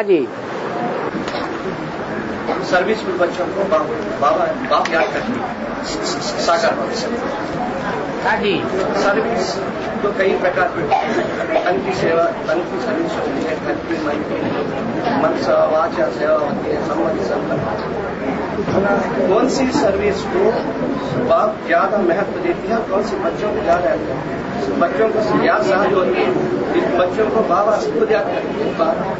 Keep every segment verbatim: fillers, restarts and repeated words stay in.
हाँ जी। सर्विस में बच्चों को बाबा बाप याद करती है साकार भविष्य। हाँ जी। सर्विस तो कई प्रकार की, तन की सेवा, तन की सर्विस होती है, तन की मन की मन सेवा, वाचा सेवा होती है, सम्मति संपन्न। कौन सी सर्विस को बाप ज्यादा महत्व देती है, कौन सी बच्चों को ज्यादा बच्चों को याद सारी होती है, बच्चों को बाबा खुद याद करती है।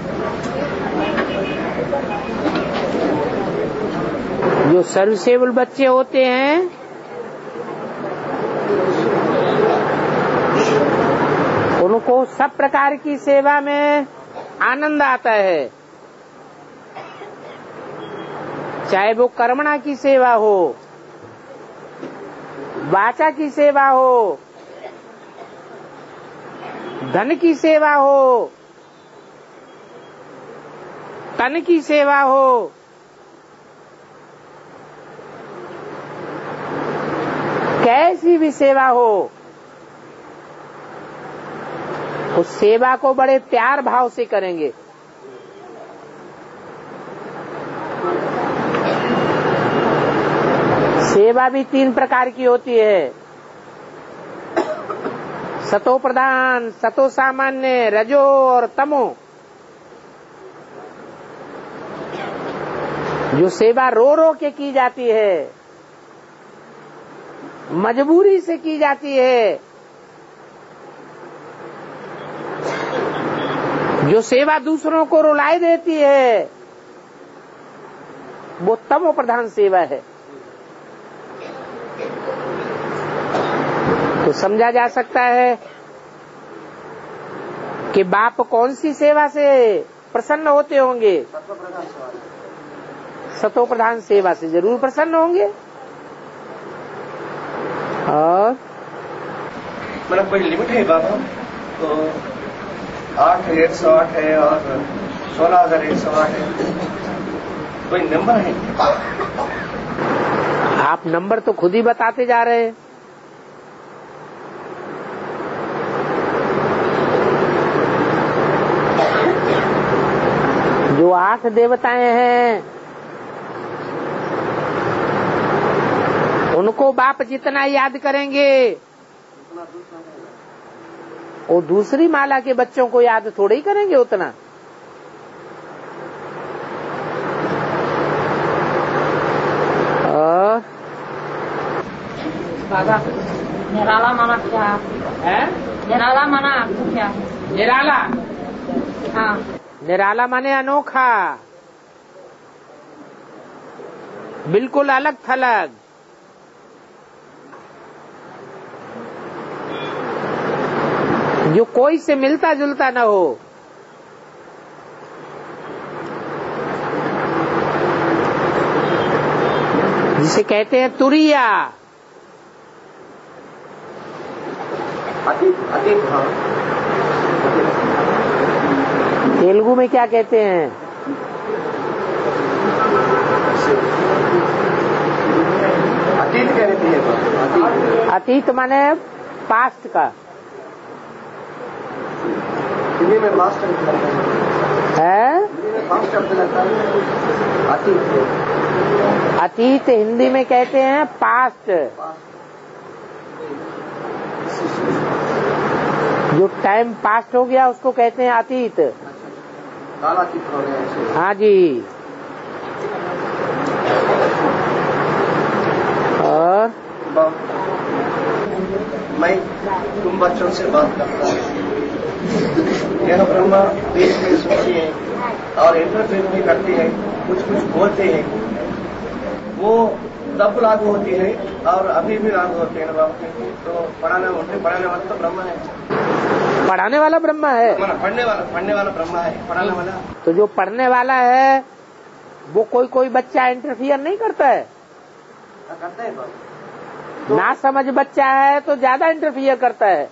जो सर्विसेबल बच्चे होते हैं उनको सब प्रकार की सेवा में आनंद आता है, चाहे वो कर्मणा की सेवा हो, वाचा की सेवा हो, धन की सेवा हो, तन की सेवा हो, कैसी भी सेवा हो, उस सेवा को बड़े प्यार भाव से करेंगे। सेवा भी तीन प्रकार की होती है, सतो प्रधान, सतो सामान्य, रजो और तमो। जो सेवा रो रो के की जाती है, मजबूरी से की जाती है, जो सेवा दूसरों को रुलाए देती है, वो तमो प्रधान सेवा है। तो समझा जा सकता है कि बाप कौन सी सेवा से प्रसन्न होते होंगे? सतो प्रधान सेवा से जरूर प्रसन्न होंगे। और मतलब कोई लिमिट है बाबा? तो आठ एक सौ आठ है और सोलह हजार एक सौ आठ है, कोई नंबर है? आप नंबर तो खुद ही बताते जा रहे हैं। जो आठ देवताएं हैं उनको बाप जितना याद करेंगे वो दूसरी माला के बच्चों को याद थोड़ी ही करेंगे उतना। और बाबा निराला माना क्या है? निराला माना आपको क्या है? निराला, हाँ, निराला माने अनोखा, बिल्कुल अलग थलग। जो कोई से मिलता जुलता न हो। जिसे कहते हैं तुरिया। अतीत, अतीत भाव। तेलुगु में क्या कहते हैं? अतीत कह रही है। अतीत माने पास्ट का हिंदी में पास्ट है। पास्ट शब्द लगता है अतीत। अतीत हिंदी में कहते हैं पास्ट। जो टाइम पास्ट हो गया उसको कहते हैं अतीत। कालातीत हो गया। हाँ जी। और मैं तुम बच्चों से बात करता हूँ। यह ब्रह्मा बीच में सुनती है और इंटरप्रेट भी करती है, कुछ कुछ बोलते हैं, वो तब लागू होती है और अभी भी लागू होते हैं बाप के। तो पढ़ाने उनसे पढ़ाने वाला तो ब्रह्मा है। पढ़ाने वाला ब्रह्मा है। पढ़ने वाला पढ़ने वाला ब्रह्मा है, पढ़ाने वाला। तो जो पढ़ने वाला है वो कोई कोई बच्चा इंटरफियर नहीं करता है? करता है बाप। तो ना समझ बच्चा है तो ज्यादा इंटरफियर करता है।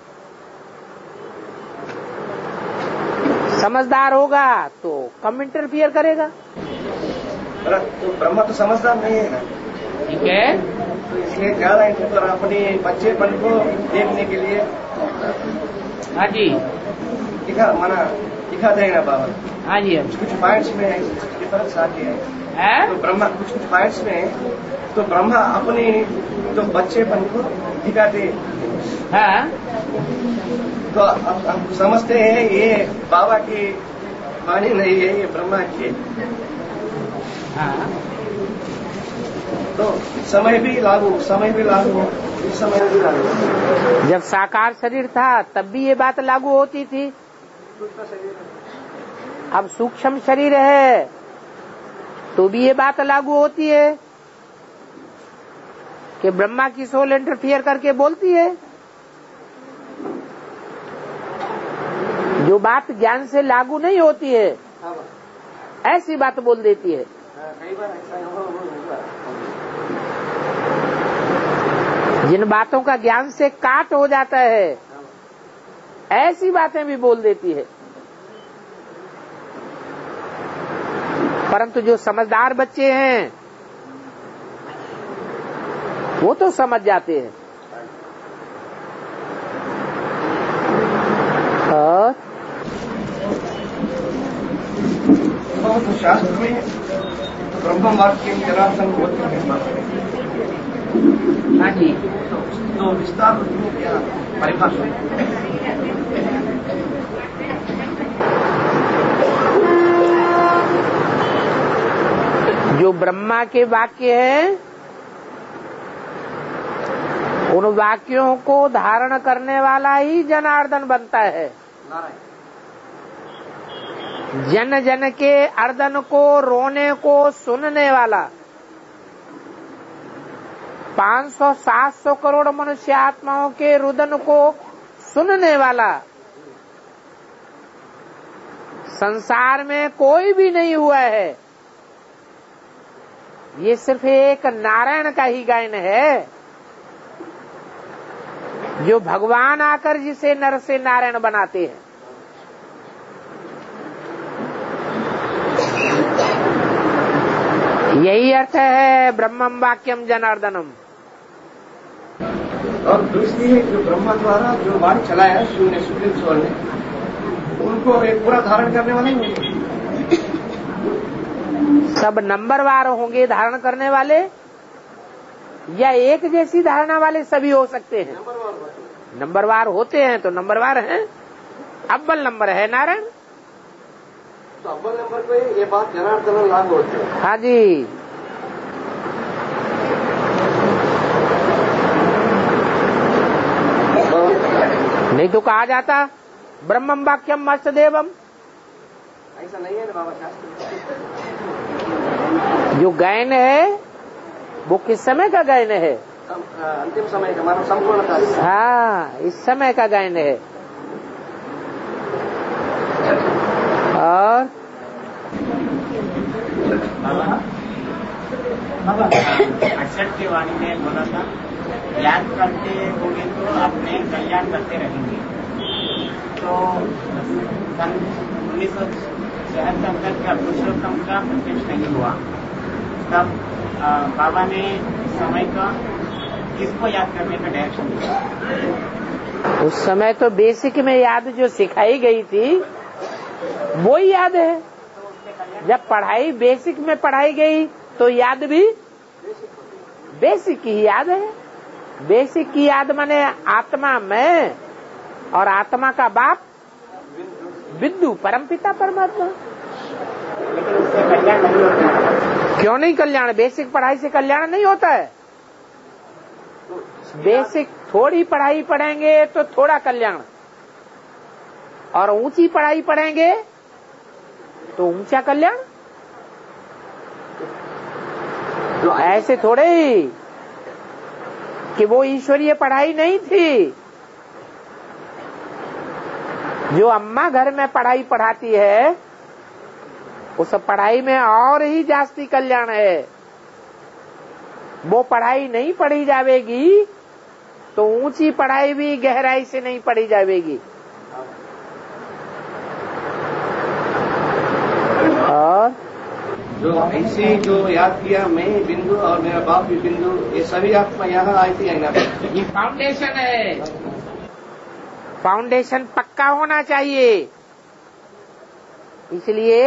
समझदार होगा तो कम इंटरफियर करेगा। तो ब्रह्मा तो समझदार नहीं है ना। ठीक है, तो इसलिए ज्यादा इंटरफियर अपने बच्चेपन को देखने के लिए। हाँ जी। दिखा माना दिखाते हैं ना बाबा। हाँ जी। कुछ कुछ पॉइंट्स में डिफरेंस आती है, है? तो ब्रह्मा कुछ कुछ पॉइंट्स में तो ब्रह्मा अपने तो बच्चेपन को दिखाते हैं। हाँ। तो अब हम समझते हैं ये बाबा की वाणी नहीं है, ये ब्रह्मा की। हाँ। तो समय भी लागू समय भी लागू इस समय भी लागू। जब साकार शरीर था तब भी ये बात लागू होती थी। अब सूक्ष्म शरीर है तो भी ये बात लागू होती है कि ब्रह्मा की सोल इंटरफियर करके बोलती है। जो बात ज्ञान से लागू नहीं होती है ऐसी बात बोल देती है। कई बार ऐसा हुआ। जिन बातों का ज्ञान से काट हो जाता है ऐसी बातें भी बोल देती है। परंतु जो समझदार बच्चे हैं वो तो समझ जाते हैं। और तो शास्त्र में ब्रह्म वाक्य जनार्दन होते हैं। हाँ जी। तो विस्तार में क्या परिभाषा? जो ब्रह्मा के वाक्य हैं उन वाक्यों को धारण करने वाला ही जनार्दन बनता है। जन जन के अर्दन को रोने को सुनने वाला पाँच सौ सात सौ करोड़ मनुष्य आत्माओं के रुदन को सुनने वाला संसार में कोई भी नहीं हुआ है। ये सिर्फ एक नारायण का ही गायन है जो भगवान आकर जिसे नर से नारायण बनाते हैं। यही अर्थ है ब्रह्मम वाक्यम जनार्दनम। और दूसरी है जो ब्रह्मा द्वारा जो वाणी चलाया शिव ने सुप्रीम सोल ने, उनको एक पूरा धारण करने वाले नहीं। सब नंबरवार होंगे धारण करने वाले या एक जैसी धारणा वाले सभी हो सकते हैं। नंबरवार होते हैं तो नंबरवार हैं। अव्वल नंबर है नारायण। तो अव्वल नंबर पे ये बात जनार्दन लागू होती है। हाँ जी। नहीं तो कहा जाता ब्रह्मम वाक्यम मस्त देवम। ऐसा नहीं है ना बाबा शास्त्र। जो गायन है वो किस समय का गायन है? अंतिम समय का मानो संपूर्णता। हाँ, इस समय का गायन है। और अक्षर की वाणी ने बोला था याद करते होंगे तो अपने कल्याण करते रहेंगे। तो सन उन्नीस सौ छिहत्तर तक का पुरुषोत्तम का प्रत्यक्ष नहीं हुआ। तब बाबा ने समय का किसको याद करने का डायरेक्शन दिया? उस समय तो बेसिक में याद जो सिखाई गई थी वो ही याद है। जब पढ़ाई बेसिक में पढ़ाई गई तो याद भी बेसिक की याद है। बेसिक की याद माने आत्मा में और आत्मा का बाप बिंदु परमपिता परमात्मा। क्यों नहीं कल्याण? बेसिक पढ़ाई से कल्याण नहीं होता है। बेसिक थोड़ी पढ़ाई पढ़ेंगे तो थोड़ा कल्याण, और ऊंची पढ़ाई पढ़ेंगे तो ऊंचा कल्याण। तो ऐसे थोड़े ही कि वो ईश्वरीय पढ़ाई नहीं थी। जो अम्मा घर में पढ़ाई पढ़ाती है उस पढ़ाई में और ही जास्ती कल्याण है। वो पढ़ाई नहीं पढ़ी जावेगी तो ऊंची पढ़ाई भी गहराई से नहीं पढ़ी जावेगी। और जो ऐसे जो याद किया मैं बिंदु और मेरा बाप भी बिंदु, ये सभी आत्मा यहाँ आई थी। ये फाउंडेशन है। फाउंडेशन पक्का होना चाहिए। इसलिए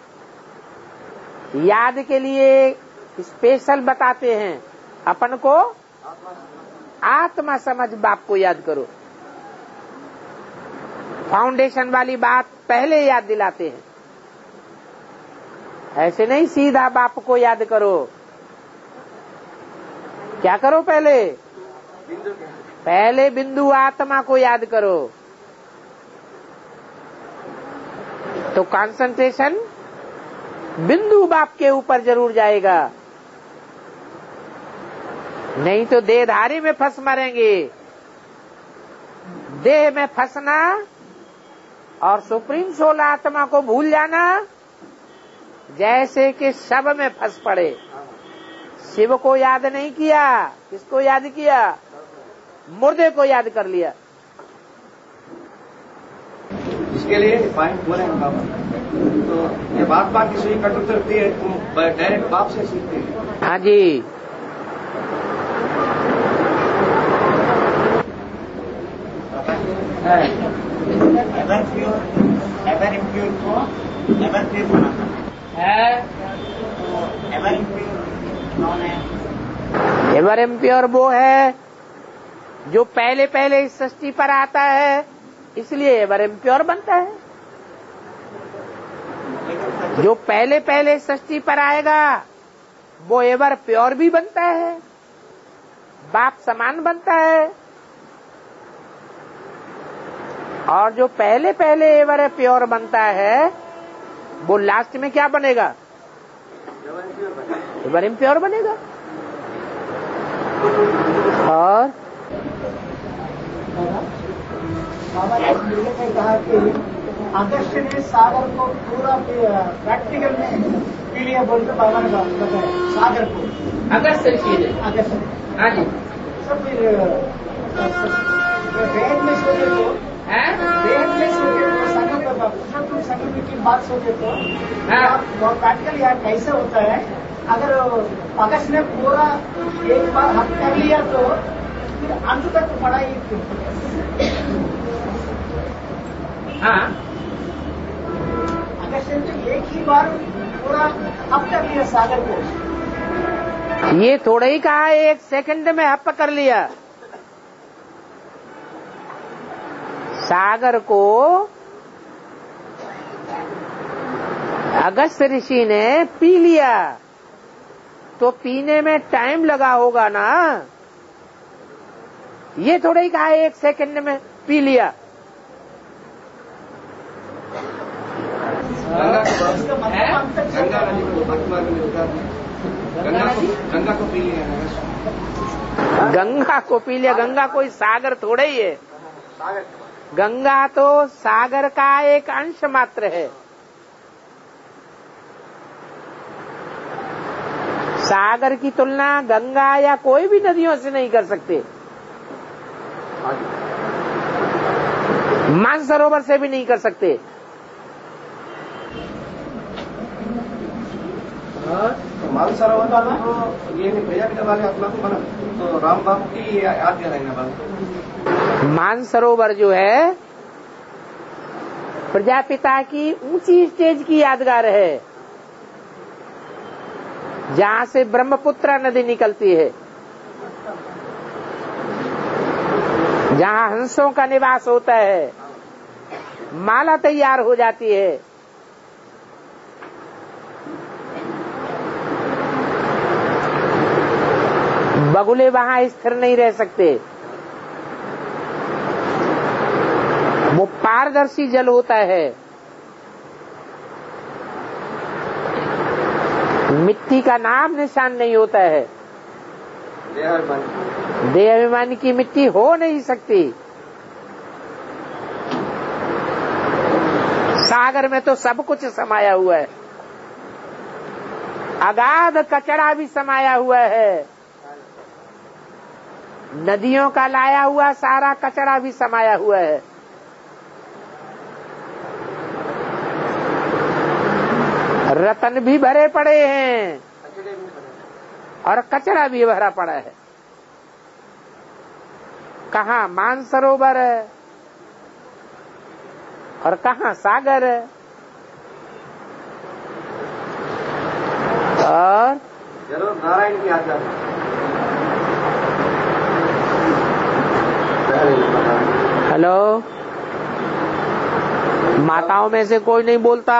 याद के लिए स्पेशल बताते हैं, अपन को आत्मा समझ बाप को याद करो। फाउंडेशन वाली बात पहले याद दिलाते हैं, ऐसे नहीं सीधा बाप को याद करो। क्या करो? पहले पहले बिंदु आत्मा को याद करो, तो कंसंट्रेशन बिंदु बाप के ऊपर जरूर जाएगा, नहीं तो देहधारी में फंस मरेंगे। देह में फंसना और सुप्रीम सोल आत्मा को भूल जाना जैसे कि शव में फंस पड़े। शिव को याद नहीं किया, किसको याद किया? मुर्दे को याद कर लिया। इसके लिए पॉइंट बोले हैं बाबा, तो ये बात बात की सुई कटुतर दिए, तुम डायरेक्ट बाप से सीखते हैं। हाँ जी, एवर प्योर एवर इम्प्योर को एवर प्योर बनाता है, तो एवर इम्प्योर कौन है? एवर इम्प्योर वो है जो पहले पहले इस सृष्टि पर आता है, इसलिए एवर इम्प्योर बनता है। जो पहले पहले सृष्टि पर आएगा वो एवर प्योर भी बनता है, बाप समान बनता है। और जो पहले पहले एवर प्योर बनता है वो लास्ट में क्या बनेगा? एवर इम्प्योर बनेगा। और बाबा ने कहा कि अगस्त ने सागर को पूरा प्रैक्टिकल में पी लिया बोलकर बाबा ने बताया सागर को। अगस्त ऋषि ने अगस्त हाँ जी सब फिर वेद में सोचे तो वेद में सोचे तो संगम पुरुषोत्तम संगम की बात सोचे तो बहुत प्रैक्टिकल यार कैसे होता है। अगर अगस्त ने पूरा एक बार हक कर लिया तो फिर अंत तक पढ़ाई हाँ अगस्त ने एक ही बार पूरा हक कर लिया सागर को। ये थोड़ा ही कहा एक सेकंड में हप कर लिया। सागर को अगस्त ऋषि ने पी लिया तो पीने में टाइम लगा होगा ना। ये थोड़ा ही कहा एक सेकंड में पी लिया। गंगा गंगा नदी को भक्तमार्ग में उतार दिया, गंगा को गंगा को पी लिया। गंगा को पी लिया। गंगा कोई सागर थोड़ा ही है। गंगा तो सागर का एक अंश मात्र है। सागर की तुलना गंगा या कोई भी नदियों से नहीं कर सकते, मानसरोवर से भी नहीं कर सकते। तो मानसरोवर तो ये भैया के वाले अपना को बना, तो राम बाबू की याद दिलाएंगे बाबू। मानसरोवर जो है प्रजापिता की ऊंची स्टेज की यादगार है, जहां से ब्रह्मपुत्र नदी निकलती है, जहां हंसों का निवास होता है, माला तैयार हो जाती है। बगुले वहां स्थिर नहीं रह सकते। वो पारदर्शी जल होता है, मिट्टी का नाम निशान नहीं होता है। देह अभिमानी की मिट्टी हो नहीं सकती। सागर में तो सब कुछ समाया हुआ है, अगाध कचरा भी समाया हुआ है, नदियों का लाया हुआ सारा कचरा भी समाया हुआ है। रतन भी भरे पड़े हैं और कचरा भी भरा पड़ा है। कहाँ मानसरोवर है और कहाँ सागर है। जरूर नारायण की आज्ञा। हेलो, माताओं में से कोई नहीं बोलता?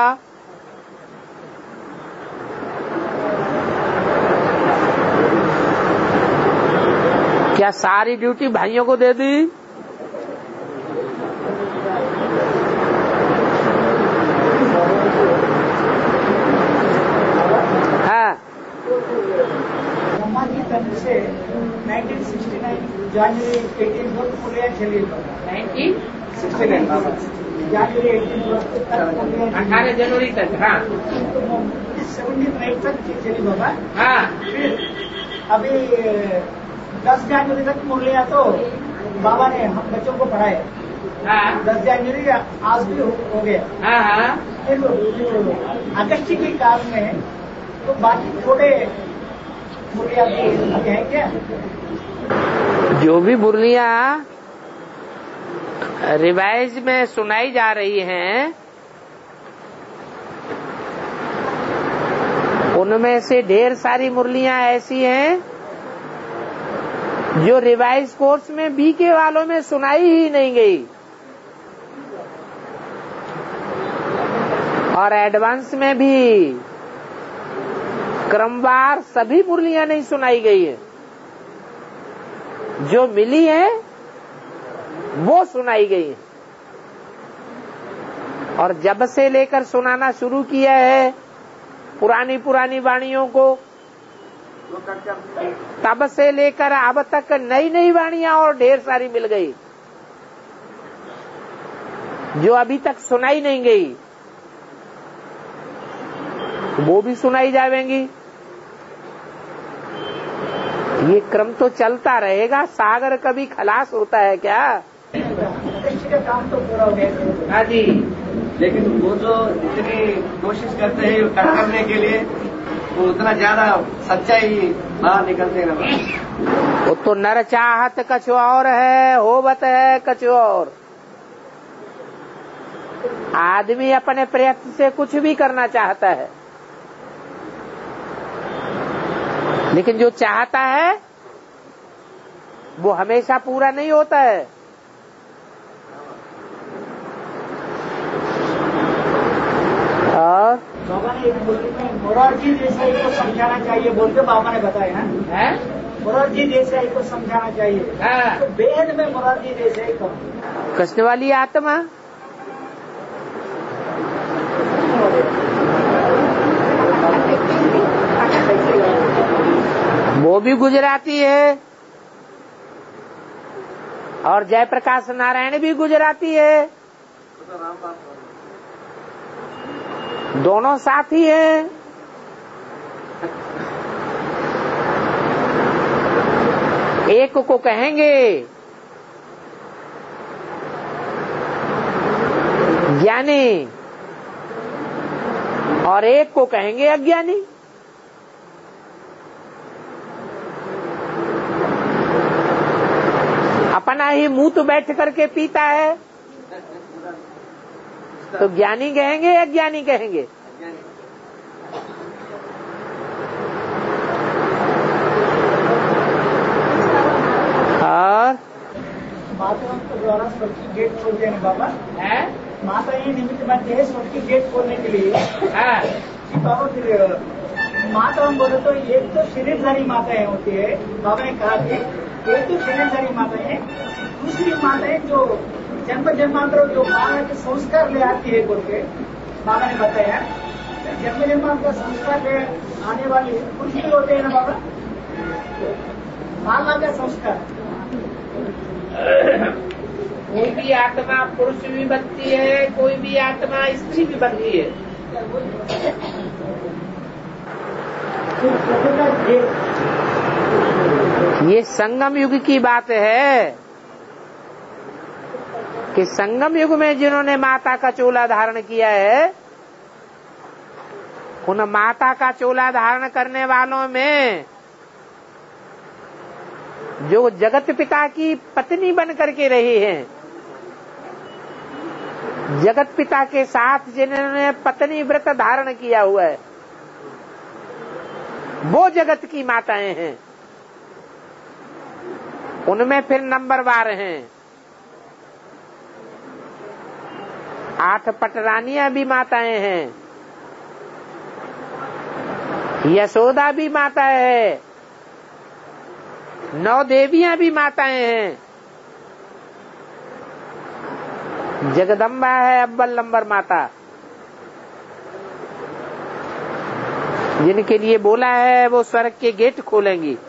क्या सारी ड्यूटी भाइयों को दे दी? हाँ, ब्रह्मा जी तंत्र से nineteen sixty nine January eighteen को पुलिया चली। Nineteen sixty nine January eighteen तक अठारह जनवरी तक। हाँ सेवेंटी नाइन तक चली बाबा। हाँ, फिर अभी दस जनवरी तक मुरलिया तो बाबा ने हम बच्चों को पढ़ाया। हाँ, दस जनवरी आज भी हो, हो गया। हाँ, हाँ। फिर अगस्त के काल में तो बाकी थोड़े मुरलिया अभी है क्या? जो भी मुरलियाँ रिवाइज में सुनाई जा रही हैं, उनमें से ढेर सारी मुरलियाँ ऐसी हैं जो रिवाइज कोर्स में बीके वालों में सुनाई ही नहीं गई, और एडवांस में भी क्रमवार सभी मुरलियाँ नहीं सुनाई गई है। जो मिली है वो सुनाई गई है, और जब से लेकर सुनाना शुरू किया है पुरानी पुरानी वाणियों को, तब से लेकर अब तक नई नई वाणियां और ढेर सारी मिल गई जो अभी तक सुनाई नहीं गई, वो भी सुनाई जाएंगी। ये क्रम तो चलता रहेगा। सागर कभी खलास होता है क्या? का काम तो पूरा हो गया। हाँ जी, लेकिन वो जो इतनी कोशिश करते हैं कट करने के लिए, वो उतना ज्यादा सच्चाई बाहर निकलते हैं। वो तो नर चाहत कछु और है, होवत है कछु और। आदमी अपने प्रयत्न से कुछ भी करना चाहता है, लेकिन जो चाहता है वो हमेशा पूरा नहीं होता है। और बाबा ने एक बोली में मोरारजी देसाई को समझाना चाहिए बोल के बाबा ने बताया है। है? मोरारजी देसाई को समझाना चाहिए। हाँ। तो बेहद में मोरारजी देसाई को कृष्ण वाली आत्मा वो भी गुजराती है, और जयप्रकाश नारायण भी गुजराती है। दोनों साथी हैं। एक को कहेंगे ज्ञानी और एक को कहेंगे अज्ञानी। अपना ही मुंह तो बैठ करके पीता है, तो ज्ञानी कहेंगे अज्ञानी कहेंगे। और माताओं के द्वारा सबकी गेट खोल देने बाबा है माता ये निमित्त बनती है सबकी गेट खोलने के लिए। हाँ। कि बाबा फिर माता हम बोले तो एक तो शरीरधारी माताएं होती है। बाबा ने कहा कि एक तो शरीरधारी माता है, दूसरी माता है जो जन्म जन्मांतर जो माता के संस्कार ले आती है बोल के बाबा ने बताया। जन्म जन्मांतर संस्कार ले आने वाली कुछ भी होते हैं ना बाबा, माला का संस्कार। कोई भी आत्मा पुरुष भी बनती है, कोई भी आत्मा स्त्री भी बनती है। ये संगम युग की बात है कि संगम युग में जिन्होंने माता का चोला धारण किया है, उन माता का चोला धारण करने वालों में जो जगत पिता की पत्नी बन करके रही हैं, जगत पिता के साथ जिन्होंने पत्नी व्रत धारण किया हुआ है, वो जगत की माताएं हैं। उनमें फिर नंबरवार हैं। आठ पटरानियां भी माताएं हैं, यशोदा भी माता है, नौ देवियां भी माताएं हैं, जगदम्बा है अव्वल नंबर माता, जिनके लिए बोला है वो स्वर्ग के गेट खोलेंगी।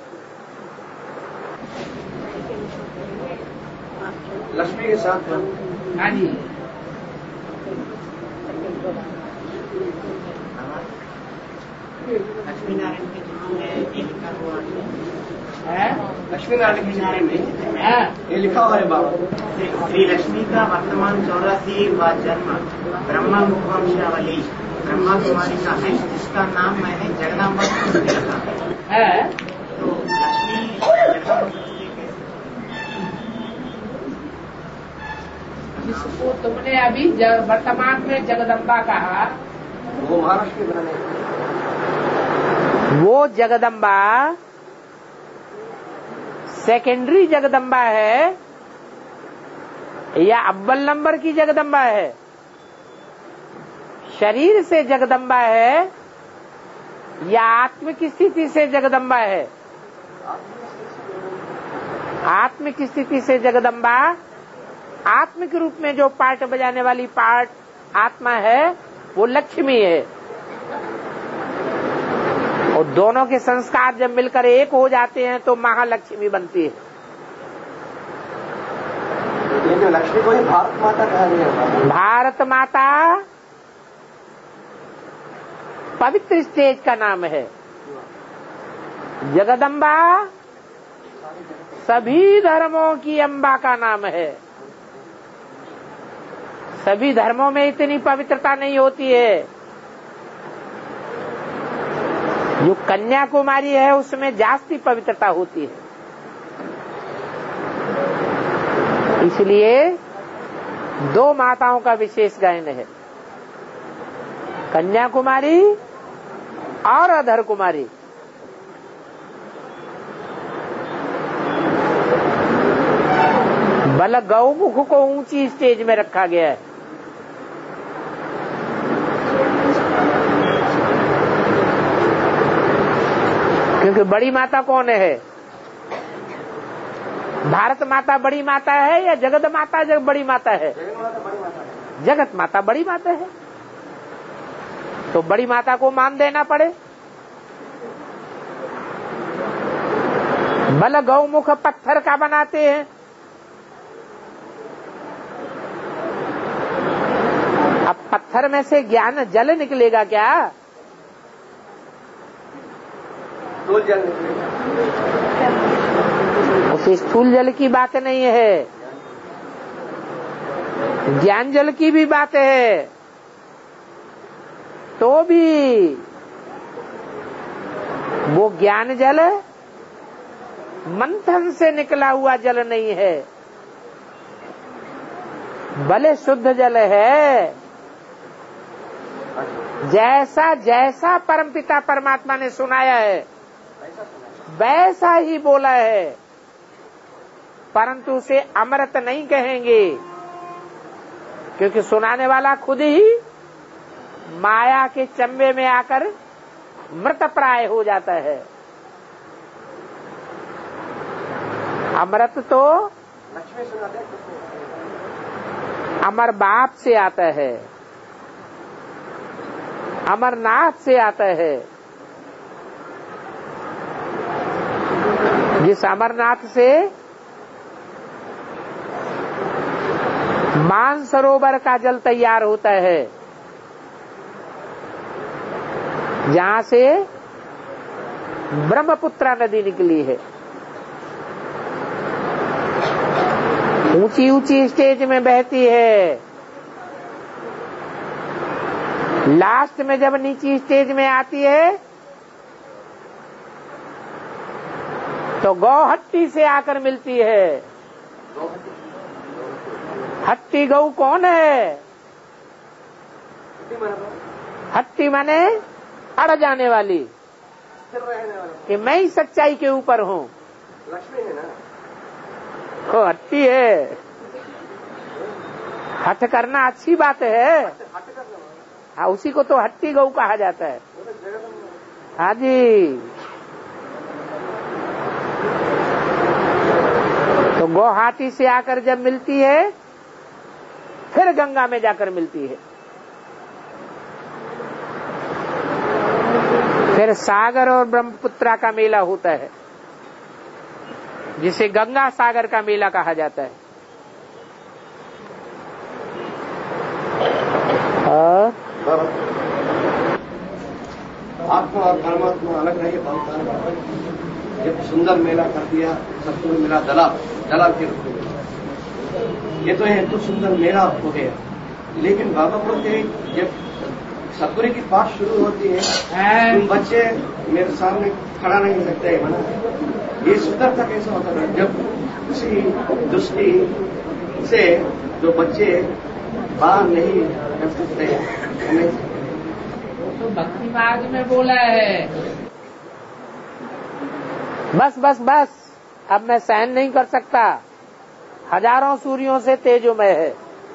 लक्ष्मी के साथ हाँ जी। लक्ष्मी नारायण के चित्र में ये लिखा हुआ है, लक्ष्मी नारायण की चित्र में ये लिखा हुआ है बाबा, श्री लक्ष्मी का वर्तमान चौरासी व जन्म ब्रह्मा मुखवंशावली ब्रह्मा कुमारी का है, जिसका नाम मैंने जगदम्बा रखा है। तो लक्ष्मी जिसको तुमने अभी वर्तमान में जगदम्बा कहा, वो महाराष्ट्र के बने, वो जगदम्बा सेकेंडरी जगदम्बा है या अव्वल नंबर की जगदम्बा है? शरीर से जगदम्बा है या आत्मिक स्थिति से जगदम्बा है? आत्मिक स्थिति से जगदम्बा, आत्मिक रूप में जो पार्ट बजाने वाली पार्ट आत्मा है वो लक्ष्मी है, और दोनों के संस्कार जब मिलकर एक हो जाते हैं तो महालक्ष्मी बनती है। ये जो लक्ष्मी को ही भारत माता कहा गया है। भारत माता पवित्र स्टेज का नाम है। जगदम्बा सभी धर्मों की अम्बा का नाम है। सभी धर्मों में इतनी पवित्रता नहीं होती है। जो कन्याकुमारी है उसमें जास्ती पवित्रता होती है। इसलिए दो माताओं का विशेष गायन है, कन्याकुमारी और अधर कुमारी। बल गौमुख को ऊंची स्टेज में रखा गया है। क्योंकि बड़ी माता कौन है? भारत माता बड़ी माता है या जगत माता जग बड़ी माता है? जगत माता बड़ी माता है, तो बड़ी माता को मान देना पड़े। बल गौमुख पत्थर का बनाते हैं, अब पत्थर में से ज्ञान जल निकलेगा क्या? स्थूल जल निकलेगा। उस स्थूल जल की बात नहीं है, ज्ञान जल की भी बात है। तो भी वो ज्ञान जल मंथन से निकला हुआ जल नहीं है, भले शुद्ध जल है। जैसा जैसा परमपिता परमात्मा ने सुनाया है वैसा ही बोला है, परंतु उसे अमृत नहीं कहेंगे, क्योंकि सुनाने वाला खुद ही माया के चंबे में आकर मृत प्राय हो जाता है। अमृत तो लक्ष्मी सुनाते अमर बाप से आता है, अमरनाथ से आता है। जिस अमरनाथ से मानसरोवर का जल तैयार होता है, जहां से ब्रह्मपुत्रा नदी निकली है, ऊंची ऊंची स्टेज में बहती है, लास्ट में जब नीची स्टेज में आती है तो गौहट्टी से आकर मिलती है। हट्टी गौ कौन है? हट्टी माने अड़ जाने वाली, स्थिर रहने वाला कि मैं ही सच्चाई के ऊपर हूँ। लक्ष्मी है ना, वो हट्टी है। हठ करना अच्छी बात है। हट कर हाँ, उसी को तो हट्टी गऊ कहा जाता है। जगत हाँ जी। तो गुवाहाटी से आकर जब मिलती है फिर गंगा में जाकर मिलती है, फिर सागर और ब्रह्मपुत्रा का मेला होता है जिसे गंगा सागर का मेला कहा जाता है। और आत्मा और परमात्मा अलग नहीं, बहुत बाबा जब सुंदर मेला कर दिया, सतगुरु मिला दलाल दलाल के रूप में, ये तो है तो सुंदर मेला हो गया। लेकिन बाबा बोलते हैं जब सतगुरु की पाठ शुरू होती है, तुम बच्चे मेरे सामने खड़ा नहीं सकते है मना। ये सुंदरता कैसा होता था जब किसी दृष्टि से जो बच्चे बाहर नहीं कर सकते हैं। तो भक्ति मार्ग में बोला है, बस बस बस अब मैं सहन नहीं कर सकता, हजारों सूर्यों से तेजोमय है।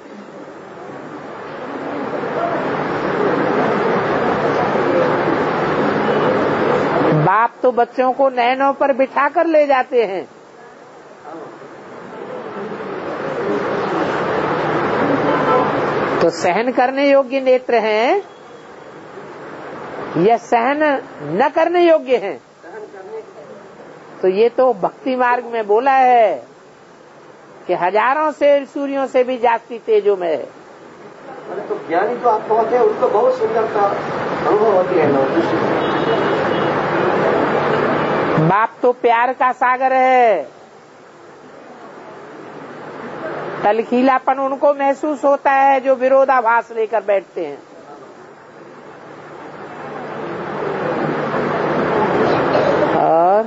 बाप तो बच्चों को नैनों पर बिठा कर ले जाते हैं, तो सहन करने योग्य नेत्र हैं या सहन न करने योग्य हैं? तो ये तो भक्ति मार्ग में बोला है कि हजारों से सूर्यों से भी जास्ती तेजों में है। अरे तो ज्ञानी तो आपको होते हैं, उनको बहुत सुंदरता अनुभव होती है ना। बाप तो प्यार का सागर है, तलखीलापन उनको महसूस होता है जो विरोधाभास लेकर बैठते हैं। और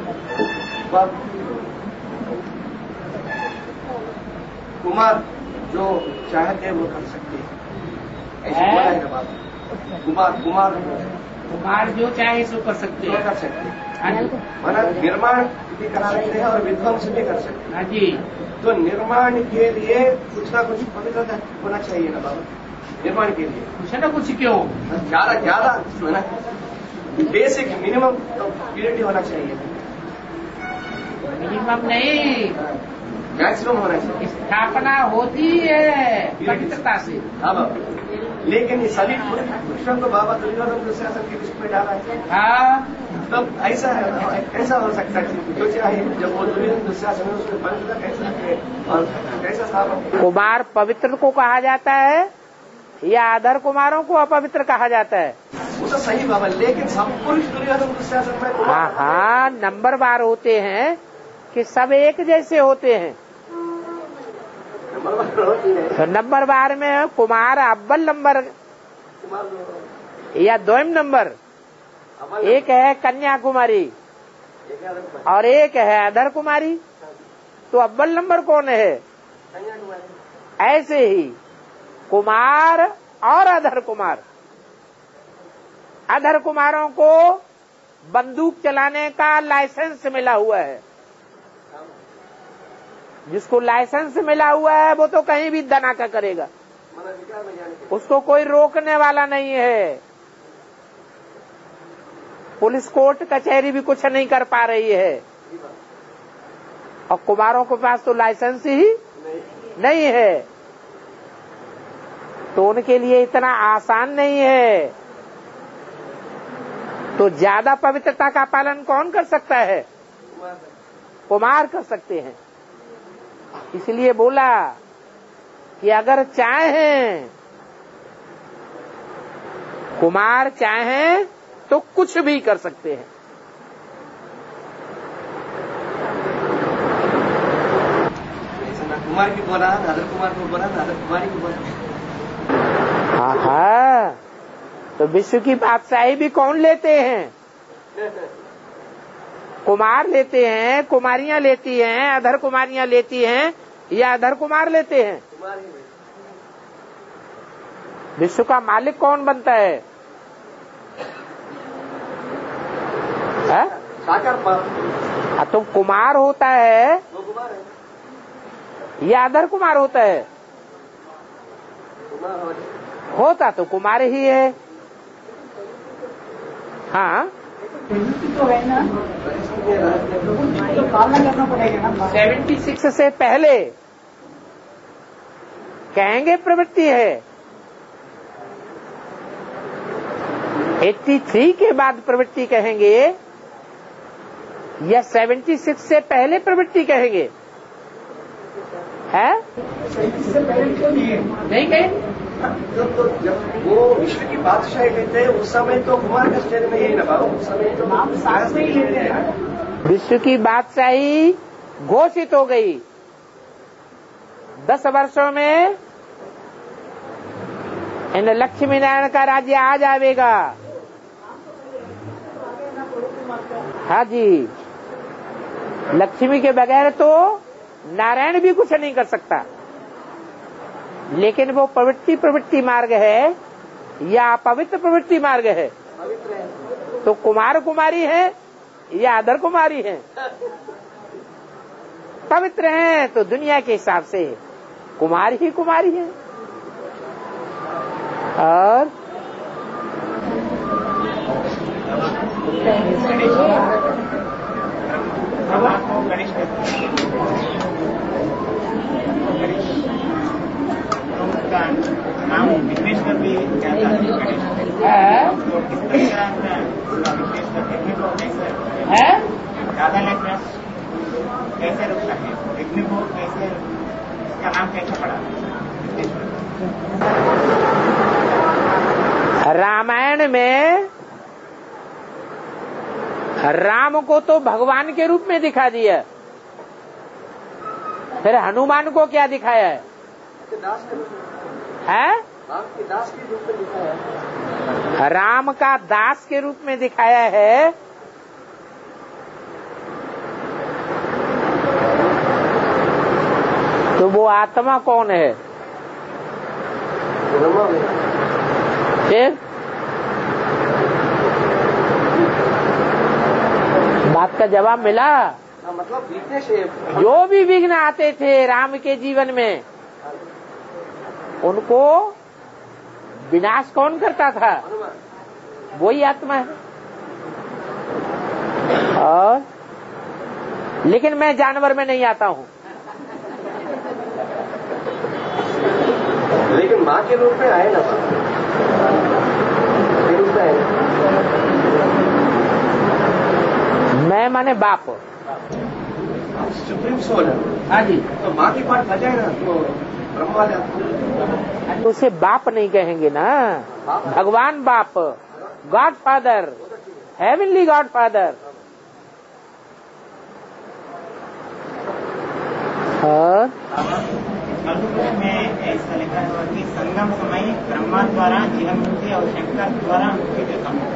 कुमार जो चाहते हैं वो कर सकते हैं, ऐसे बोला है ना बाबा। कुमार कुमार कुमार जो चाहे सो कर सकते जो हैं। कर सकते हैं, माना निर्माण भी करा सकते हैं और विध्वंस भी कर सकते हैं। हाँ जी। तो निर्माण के लिए कुछ ना कुछ पवित्रता होना चाहिए ना बाबा। निर्माण के लिए कुछ न कुछ क्यों, ज्यादा ज्यादा ना, बेसिक मिनिमम तो प्योरिटी होना चाहिए, मिनिमम नहीं, मैक्सिमम होना चाहिए। स्थापना होती है पवित्रता से। हाँ बाबा, लेकिन ये सभी पुरुषों को बाबा दुर्योधन दुशासन की लिस्ट में डाला है। हाँ, तब ऐसा है, कैसा हो सकता है जो चाहे जब वो दुर्योधन दुशासन है उसमें पवित्रता कैसा है और कैसा स्थापन। कुमार पवित्र को कहा जाता है या अधर कुमारों को अपवित्र कहा जाता है? वो तो सही बाबा, लेकिन सब पुरुष दुर्योधन दुशासन में हाँ हाँ, नंबर बार होते हैं कि सब एक जैसे होते हैं। तो नंबर बार में कुमार अव्वल नंबर या द्वयम नंबर, एक है कन्याकुमारी और एक है अधर कुमारी, तो अव्वल नंबर कौन है? ऐसे ही कुमार और अधर कुमार, अधर कुमारों को बंदूक चलाने का लाइसेंस मिला हुआ है। जिसको लाइसेंस मिला हुआ है वो तो कहीं भी धनाका करेगा, उसको कोई रोकने वाला नहीं है। पुलिस कोर्ट कचहरी भी कुछ नहीं कर पा रही है, और कुमारों के पास तो लाइसेंस ही नहीं है, तो उनके लिए इतना आसान नहीं है। तो ज्यादा पवित्रता का पालन कौन कर सकता है? कुमार कर सकते हैं। इसलिए बोला कि अगर चाहें, कुमार चाहें तो कुछ भी कर सकते हैं। कुमार की बोला, अधर कुमार को बोला, अधर कुमारी को बोला। हाँ हाँ, तो विश्व की बादशाही भी कौन लेते हैं? कुमार लेते हैं, कुमारियां लेती हैं, अधर कुमारियां लेती हैं या अधर कुमार लेते हैं? विश्व का मालिक कौन बनता है? साकार पाप। हाँ, तो कुमार होता है वो कुमार है, या अधर कुमार होता है? कुमार हो होता तो कुमार ही है। हाँ, प्रवृत्ति तो है ना, प्रवृत्ति तो पालना करना पड़ेगा ना। सेवेंटी सिक्स से पहले कहेंगे प्रवृत्ति है, तिरासी के बाद प्रवृत्ति कहेंगे या सेवेंटी सिक्स से पहले प्रवृत्ति कहेंगे? है इससे पहले क्यों नहीं है? नहीं कहेंगे। तो, तो जब वो विश्व की बादशाही लेते हैं उस समय तो कुमार का स्टेज में यही लगा, उस समय तो नाम साथ में ही लेते हैं। विश्व की बादशाही घोषित हो गई। दस वर्षों में इन लक्ष्मी नारायण का राज्य आ जाएगा। हाँ जी, लक्ष्मी के बगैर तो नारायण भी कुछ नहीं कर सकता। लेकिन वो प्रवृत्ति प्रवृत्ति मार्ग है या पवित्र प्रवृत्ति मार्ग है? तो कुमार कुमारी है या अधर कुमारी है? पवित्र हैं तो दुनिया के हिसाब से कुमार ही कुमारी है। और नाम विश्वेश्वर भी कहता है। तो किस तरह का विश्वेश्वर देखने को कैसे ज्यादा लगता है, कैसे रुकता है देखने को, कैसे इसका नाम कैसे पड़ा? रामायण में राम को तो भगवान के रूप में दिखा दिया, फिर हनुमान को क्या दिखाया है? दास के रूप में है राम के दास के रूप में दिखाया है। राम का दास के रूप में दिखाया है। तो वो आत्मा कौन है? ब्रह्मा में फिर बात का जवाब मिला। हाँ, मतलब वीकनेस है। जो भी विघ्न आते थे राम के जीवन में, उनको विनाश कौन करता था? वही आत्मा है। और लेकिन मैं जानवर में नहीं आता हूँ। लेकिन माँ के रूप में आए ना, के रूप में आए। मैं माने बाप। सुप्रीम सोल है। हाँ जी। तो माँ की बात बजाए ना तो ब्रह्मा जाता, तो उसे बाप नहीं कहेंगे ना, भगवान बाप, God father, heavenly God father. और में ऐसा लिखा हुआ कि संगम समय ब्रह्मा द्वारा जीवन मुक्ति और शंकर द्वारा मुक्ति देता हूँ।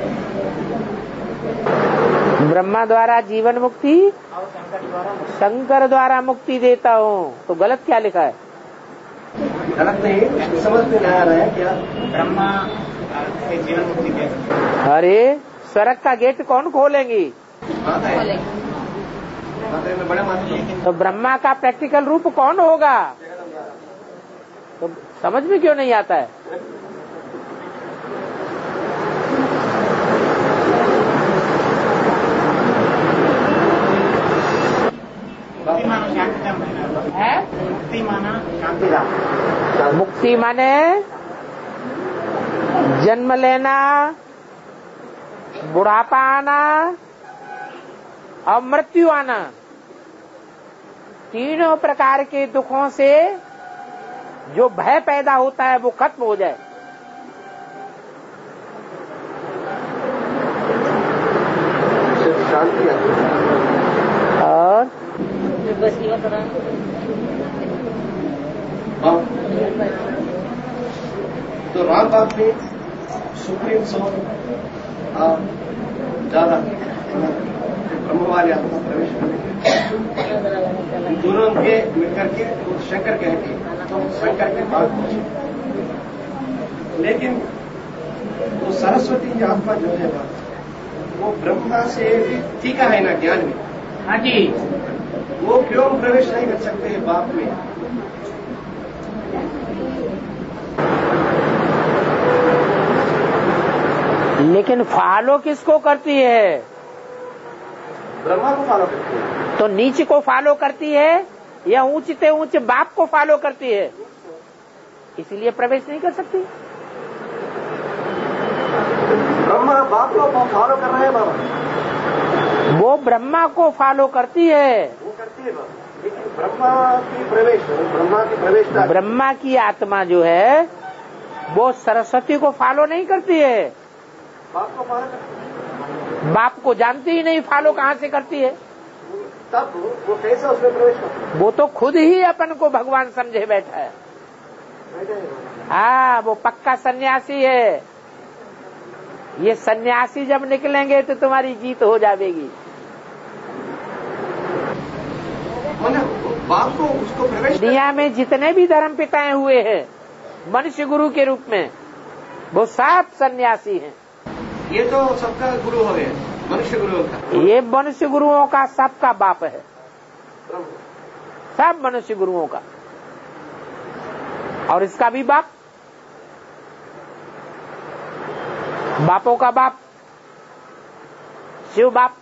ब्रह्मा द्वारा जीवन मुक्ति और शंकर द्वारा मुक्ति। शंकर द्वारा मुक्ति देता हूँ, तो गलत क्या लिखा है? गलत नहीं, समझ में आ रहा है क्या? ब्रह्मा से जीवन मुक्ति देता हूँ। अरे स्वर्ग का गेट कौन खोलेंगी? माता है, माता में बड़ा माता। तो ब्रह्मा का प्रैक्टिकल रूप कौन होगा? तो समझ में क्यों नहीं आता है? मुक्ति माना शांतिधाम है। मुक्ति माना शांतिधाम। मुक्ति माने जन्म लेना, बुढ़ापा आना और मृत्यु आना, तीनों प्रकार के दुखों से जो भय पैदा होता है वो खत्म हो जाए। शांति आती है। और तो राम बाप में सुप्रीम सोल ज्यादा ब्रह्म वाले आत्मा प्रवेश करने दोनों के मिलकर के वो शंकर कहेंगे, तो शंकर के पास पहुंचे। लेकिन वो सरस्वती की आत्मा जो है वो ब्रह्मा से भी तीखा है ना ज्ञान में। हाँ जी, वो क्यों प्रवेश नहीं कर सकते बाप में? लेकिन फॉलो किसको करती है? ब्रह्मा को फॉलो करती है। तो नीच को फॉलो करती है या ऊंचते ऊंचे बाप को फॉलो करती है? इसलिए प्रवेश नहीं कर सकती। ब्रह्मा बाप को फॉलो कर रहे हैं बाबा। वो ब्रह्मा को फॉलो करती है। वो करती है बाबा, लेकिन ब्रह्मा की प्रवेश ब्रह्मा की प्रवेश ब्रह्मा की आत्मा जो है वो सरस्वती को फॉलो नहीं करती है। बाप को फॉलो करती है। बाप को जानती ही नहीं, फॉलो कहाँ से करती है? तब वो कैसे उसमें प्रवेश करती है? वो तो खुद ही अपन को भगवान समझे बैठा है। हाँ, वो पक्का सन्यासी है। ये सन्यासी जब निकलेंगे तो तुम्हारी जीत हो जाएगी। बाप को उसको प्रवेश दुनिया में जितने भी धर्म पिताएं हुए हैं मनुष्य गुरु के रूप में, वो सब सन्यासी हैं। ये तो सबका गुरु हो गए, मनुष्य गुरुओं का। ये मनुष्य गुरुओं का सबका बाप है, सब मनुष्य गुरुओं का। और इसका भी बाप, बापों का बाप शिव बाप।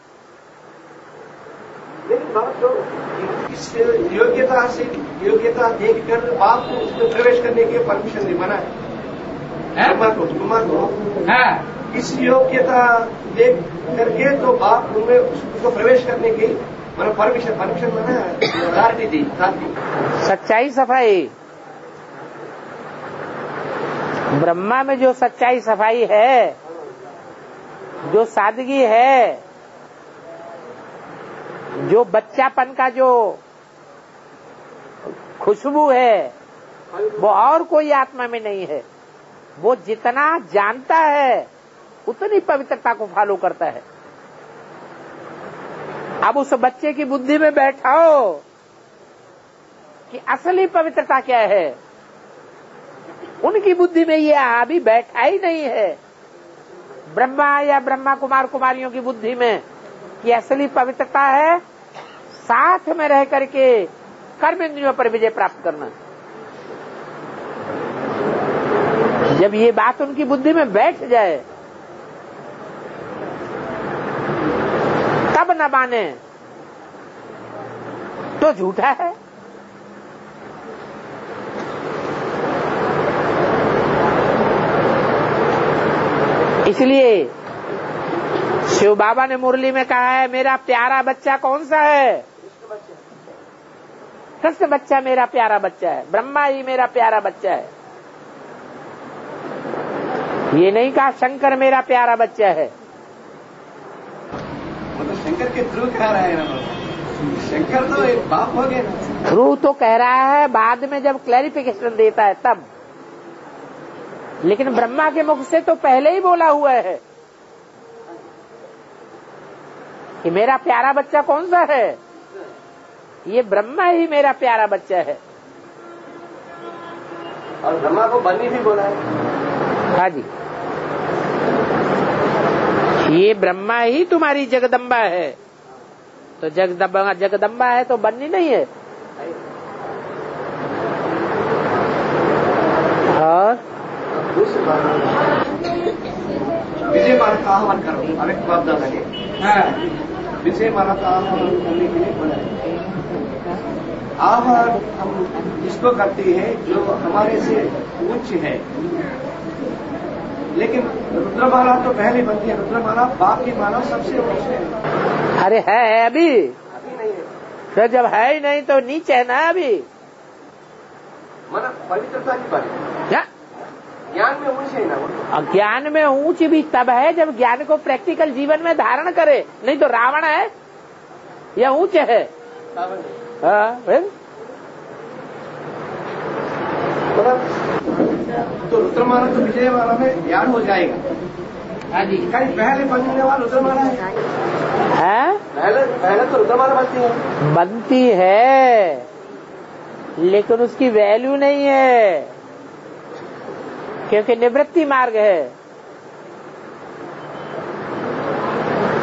लेकिन बाप तो इस योग्यता से योग्यता देखकर बाप को उसमें प्रवेश करने की परमिशन नहीं बना है ब्रह्मा को ब्रह्मा को हाँ। इस योग्यता देख करके तो बाप उनमें उसको प्रवेश करने की मतलब परमिशन परमिशन बना अथॉरिटी दी दी। सच्चाई सफाई, ब्रह्मा में जो सच्चाई सफाई है, जो सादगी है, जो बच्चापन का जो खुशबू है, वो और कोई आत्मा में नहीं है। वो जितना जानता है उतनी पवित्रता को फॉलो करता है। अब उस बच्चे की बुद्धि में बैठाओ कि असली पवित्रता क्या है, उनकी बुद्धि में ये अभी बैठा ही नहीं है। ब्रह्मा या ब्रह्मा कुमार कुमारियों की बुद्धि में कि असली पवित्रता है साथ में रह करके कर्म इंद्रियों पर विजय प्राप्त करना। जब ये बात उनकी बुद्धि में बैठ जाए तब न माने तो झूठा है। इसलिए शिव बाबा ने मुरली में कहा है, मेरा प्यारा बच्चा कौन सा है? कृष्ण बच्चा मेरा प्यारा बच्चा है, ब्रह्मा ही मेरा प्यारा बच्चा है। ये नहीं कहा शंकर मेरा प्यारा बच्चा है। मतलब शंकर के थ्रू कह रहा है ना, शंकर तो एक बाप हो गए। थ्रू तो कह रहा है, बाद में जब क्लैरिफिकेशन देता है तब। लेकिन ब्रह्मा के मुख से तो पहले ही बोला हुआ है कि मेरा प्यारा बच्चा कौन सा है? ये ब्रह्मा ही मेरा प्यारा बच्चा है। और ब्रह्मा को बन्नी भी बोला है। हाँ जी, ये ब्रह्मा ही तुम्हारी जगदम्बा है। तो जगदम्बा जगदम्बा है तो बन्नी नहीं है। और विजय माला का आह्वान करो, अनेक बाप दादा ने विजय माला का आह्वान करने के लिए बोला है। आह्वान हम इसको करते हैं जो हमारे से उच्च है। लेकिन रुद्रमाला तो पहले बनती है। रुद्रमाला बाप की माला सबसे उच्च है। अरे है, है अभी अभी नहीं है। तो जब है ही नहीं तो नीचे है ना अभी। मतलब पवित्रता की बात क्या ज्ञान में ऊंच है ना। ज्ञान में ऊंच भी तब है जब ज्ञान को प्रैक्टिकल जीवन में धारण करे, नहीं तो रावण है या ऊंच है। हाँ, तो रुद्रमाला तो विजय माला में ज्ञान हो जाएगा। हाँ जी, कहीं पहले बनने वाला रुद्रमाला है। है? पहले पहले तो रुद्रमाला बनती है बनती है लेकिन उसकी वैल्यू नहीं है, क्योंकि निवृत्ति मार्ग है।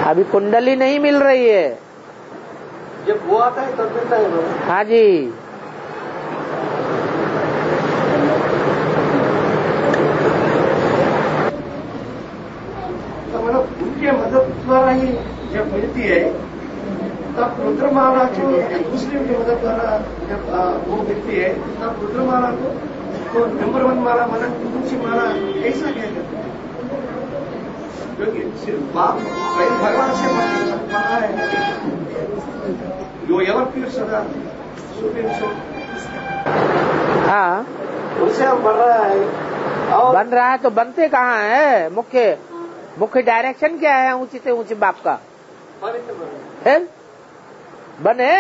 अभी कुंडली नहीं मिल रही है। जब वो आता है तब मिलता है बाबा। हाँ जी। तो मतलब उनके मदद द्वारा ही जब मिलती है तब रुद्रमाला को मुस्लिम की मदद द्वारा जब आ, वो मिलती है तब रुद्रमाला को तो नंबर वन माला माना ऊंची माला ऐसा कह करते हैं, क्योंकि सिर्फ बाप स्वयं भगवान से पढ़ा है जो एवर प्योर सदा सुप्रीम सो। हाँ उनसे हम बढ़ रहा है और बन रहा है तो बनते कहाँ है? मुख्य मुख्य डायरेक्शन क्या है ऊंची से ऊंची बाप का? पवित्र बने फिर बने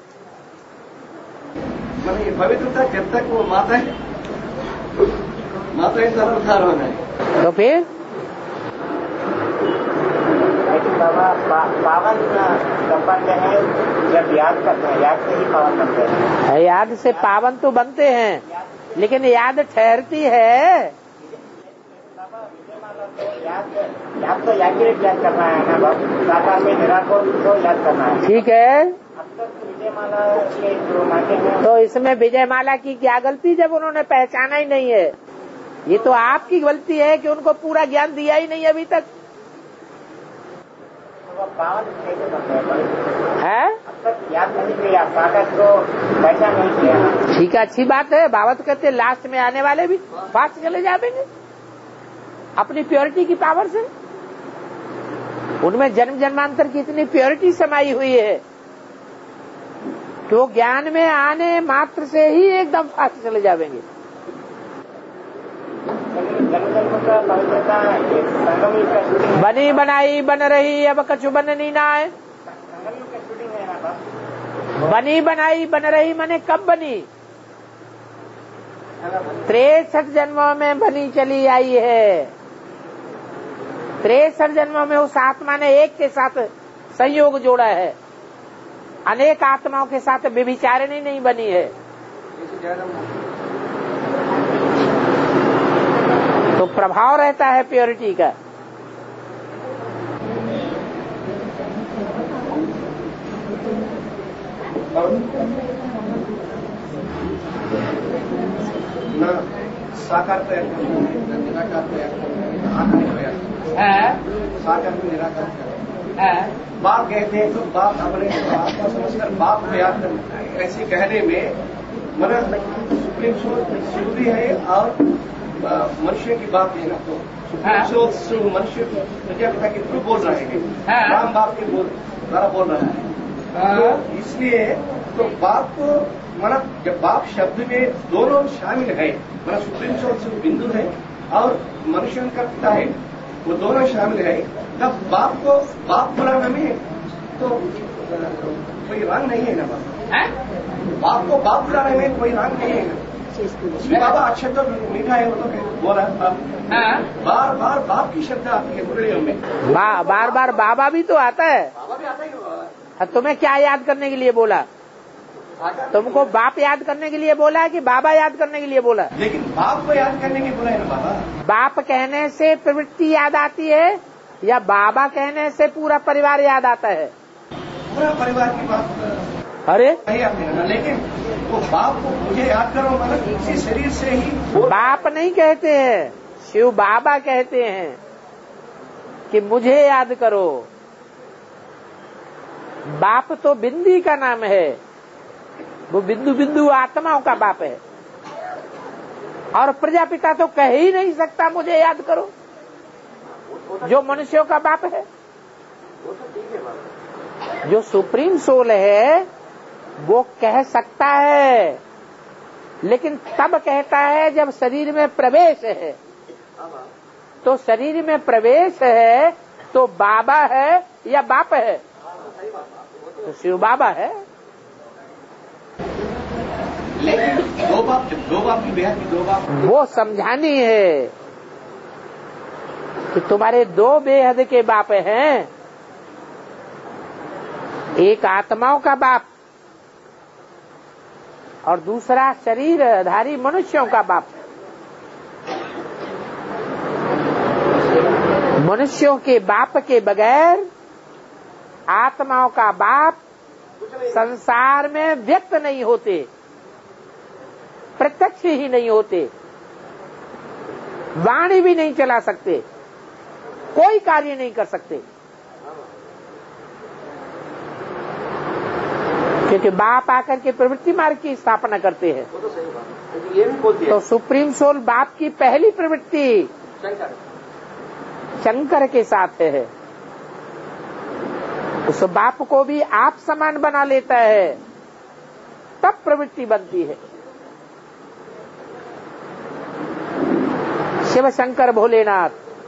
मैंने पवित्रता जब तक वो माता है माता ही सर्वधार होना है। तो फिर लेकिन बाबा पा, पावन कब बनते हैं? जब याद करते हैं, याद से ही पावन बनते हैं। याद से पावन तो बनते हैं, लेकिन याद ठहरती है। बाबा विजयमाला को याद याद तो एक्यूरेट याद करना है ना बाबा, साकार में निराकार को याद करना है। ठीक है, अब तक विजयमाला के जो नाते हैं तो इसमें विजयमाला की क्या गलती जब उन्होंने पहचाना ही नहीं है? ये तो आपकी गलती है कि उनको पूरा ज्ञान दिया ही नहीं अभी तक वो पावन कैसे बनते हैं? है। अब तक याद नहीं किया, साकार को पहचान नहीं किया। ठीक है, अच्छी बात है। बाबा तो कहते हैं लास्ट में आने वाले भी फास्ट चले जाएंगे अपनी प्योरिटी की पावर से। उनमें जन्म जन्मांतर की इतनी प्योरिटी समाई हुई है कि वो ज्ञान में आने मात्र से ही एकदम फास्ट चले जाएंगे। जन्म जन्म का पवित्रता संगम युग का शूटिंग है। बनी बनाई बन रही अब कछु बननी ना है। संगम युग का शूटिंग है ना बाप। बनी बनाई बन रही माने कब बनी? तिरसठ जन्मों में बनी चली आई है। तिरसठ जन्मों में उस आत्मा ने एक के साथ संयोग जोड़ा है, अनेक आत्माओं के साथ व्यभिचारिणी नहीं बनी है। तो प्रभाव रहता है प्योरिटी का। न साकार प्रयास न निराकार प्रयास आकार प्रयास साकार में निराकार प्रयास। बाप कहते हैं तो बाप अपने बाप को समझकर बाप को याद कर ऐसे कहने में मतलब सुप्रीम सोल भी है और मनुष्य की बात है ना, तो सुप्रीम सोल मनुष्य प्रजापिता के थ्रू बोल रहे हैं, राम बाप के बोल द्वारा बोल रहा है। तो इसलिए तो बाप को मतलब जब बाप शब्द में दोनों शामिल है, मतलब सुप्रीम सोर्स बिंदु है और मनुष्य का पिता है, वो दोनों शामिल है, तब बाप को बाप बुलाने में तो कोई रंग नहीं है ना बाप। बाप को बाप बुलाने में कोई रंग नहीं है। बाबा अच्छे तो मीठा है, वो तो बोला बार बार बाप की शब्द आती है मुरलियों में। बा, बार बार बाबा भी तो आता है। बाबा भी आता है। तुम्हें क्या याद करने के लिए बोला? तुमको बाप याद करने के लिए बोला है कि बाबा याद करने के लिए बोला? लेकिन बाप को याद करने के बोला है ना बाबा। बाप कहने से प्रवृत्ति याद आती है या बाबा कहने से पूरा परिवार याद आता है? पूरा परिवार की बात अरे नहीं आती है ना, लेकिन वो बाप को मुझे याद करो मतलब इसी शरीर से ही। बाप नहीं कहते हैं, शिव बाबा कहते हैं कि मुझे याद करो। बाप तो बिंदी का नाम है, वो बिंदु बिंदु आत्माओं का बाप है, और प्रजापिता तो कह ही नहीं सकता मुझे याद करो, जो मनुष्यों का बाप है। जो सुप्रीम सोल है वो कह सकता है, लेकिन तब कहता है जब शरीर में प्रवेश है। तो शरीर में प्रवेश है तो बाबा है या बाप है? तो शिव बाबा है। लेकिन दो बाप दो बाप की बेहद की दो बाप वो समझानी है कि तुम्हारे दो बेहद के बाप हैं, एक आत्माओं का बाप और दूसरा शरीरधारी मनुष्यों का बाप। मनुष्यों के बाप के बगैर आत्माओं का बाप संसार में व्यक्त नहीं होते, प्रत्यक्ष ही नहीं होते, वाणी भी नहीं चला सकते, कोई कार्य नहीं कर सकते, क्योंकि बाप आकर के प्रवृत्ति मार्ग की स्थापना करते हैं। वो तो सही बात है, ये भी बोलती है। तो सुप्रीम सोल बाप की पहली प्रवृत्ति शंकर शंकर के साथ है। उस बाप को भी आप समान बना लेता है, तब प्रवृत्ति बनती है। शिव शंकर भोलेनाथ।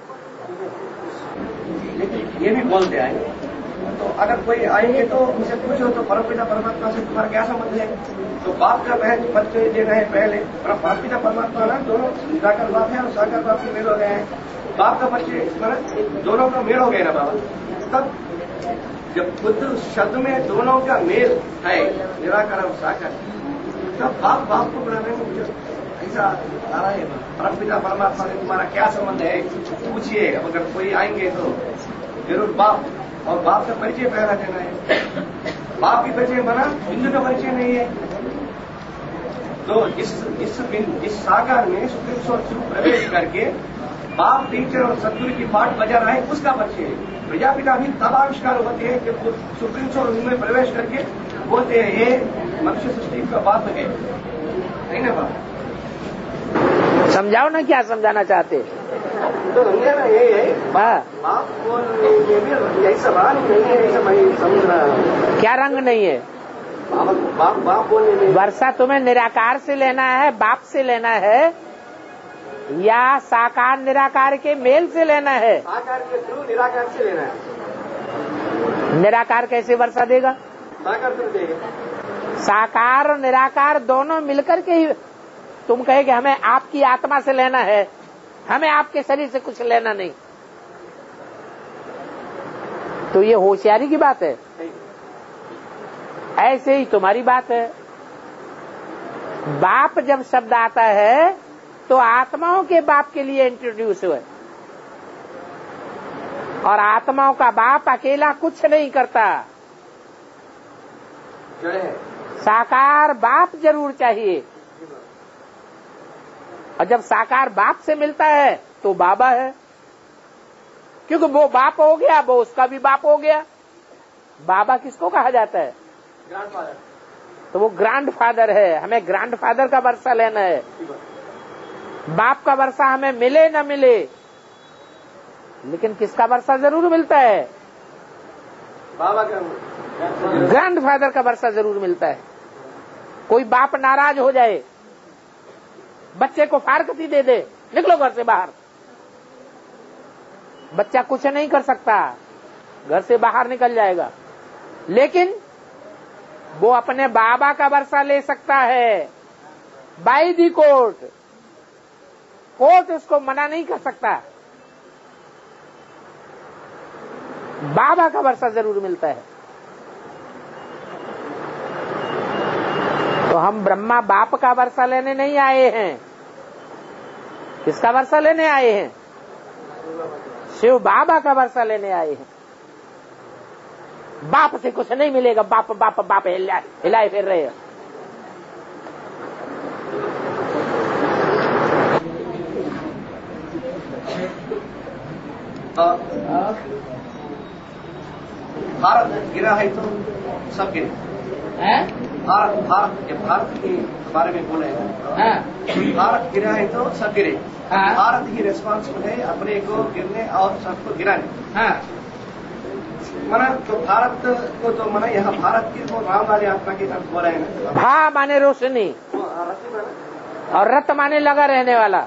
लेकिन ये भी बोलते आए, तो अगर कोई आएंगे तो उनसे पूछो तो परमपिता परमात्मा से तुम्हारा क्या संबंध है? तो बाप का बहन परिचय देना है पहले। परमपिता परमात्मा ना दोनों निराकार बाप है और साकार बाप के मेल हो गए हैं। बाप का परिचय मतलब दोनों का मेल हो गया ना बाबा। तब जब खुद शब्द में दोनों का मेल है, निराकार और साकार, तब बाप बाप को बुलाने में मुझे ऐसा आ रहा है। परमपिता परमात्मा से तुम्हारा क्या संबंध है पूछिए, अगर कोई आएंगे तो जरूर बाप, और बाप का परिचय पहला देना है। बाप की परिचय माना बिंदु का परिचय नहीं है। तो जिस जिस जिस साकार में सुप्रीम सोल प्रवेश करके बाप टीचर और सदगुरु की पाठ बजा रहा है, उसका परिचय है। प्रजापिता भी तब आविष्कार होते हैं कि सुप्रीम सोल उनमें प्रवेश करके बोलते हैं ये मनुष्य सृष्टि का बाप है, नहीं ना बाप? समझाओ ना, क्या समझाना चाहते? तो समझाना यही है, बाप को ये भी ऐसा रंग नहीं है, ऐसा मैं समझ रहा हूँ। क्या रंग नहीं है? बाप बाप बोलने में वर्षा तुम्हें निराकार से लेना है, बाप से लेना है, या साकार निराकार के मेल से लेना है? साकार के थ्रू निराकार से लेना है। निराकार कैसे वर्षा देगा? साकार थ्रू देगा। साकार और निराकार दोनों मिलकर के ही तुम कहेगे हमें आपकी आत्मा से लेना है, हमें आपके शरीर से कुछ लेना नहीं। तो ये होशियारी की बात है। ऐसे ही तुम्हारी बात है। बाप जब शब्द आता है तो आत्माओं के बाप के लिए इंट्रोड्यूस हुए, और आत्माओं का बाप अकेला कुछ नहीं करता, साकार बाप जरूर चाहिए। और जब साकार बाप से मिलता है तो बाबा है, क्योंकि वो बाप हो गया, वो उसका भी बाप हो गया। बाबा किसको कहा जाता है? Grand father. तो वो ग्रैंड फादर है। हमें ग्रैंड फादर का वर्षा लेना है। बाप का वर्षा हमें मिले न मिले, लेकिन किसका वर्षा जरूर मिलता है? बाबा का, ग्रैंड फादर का वर्षा जरूर मिलता है। कोई बाप नाराज हो जाए, बच्चे को फारकती दे दे, निकलो घर से बाहर, बच्चा कुछ नहीं कर सकता, घर से बाहर निकल जाएगा। लेकिन वो अपने बाबा का वर्षा ले सकता है बाय दी कोर्ट। कोर्ट उसको मना नहीं कर सकता। बाबा का वर्षा जरूर मिलता है। तो हम ब्रह्मा बाप का वर्षा लेने नहीं आए हैं। किसका वर्षा लेने आए हैं? शिव बाबा का वर्षा लेने आए हैं। बाप से कुछ नहीं मिलेगा। बाप बाप बाप हिला, हिलाए फिर रहे हैं। भारत गिरा है तो सब गिरे। भारत भारत जब भारत के बारे में बोले हैं, भारत गिरा है तो सब गिरे। भारत ही रिस्पॉन्सिबल है अपने को गिरने और सबको गिराने। मना तो भारत को तो मना यहाँ भारत की तो राम वाली आत्मा की तरफ बोला है ना। भा माने रोशनी और रत माने लगा रहने वाला।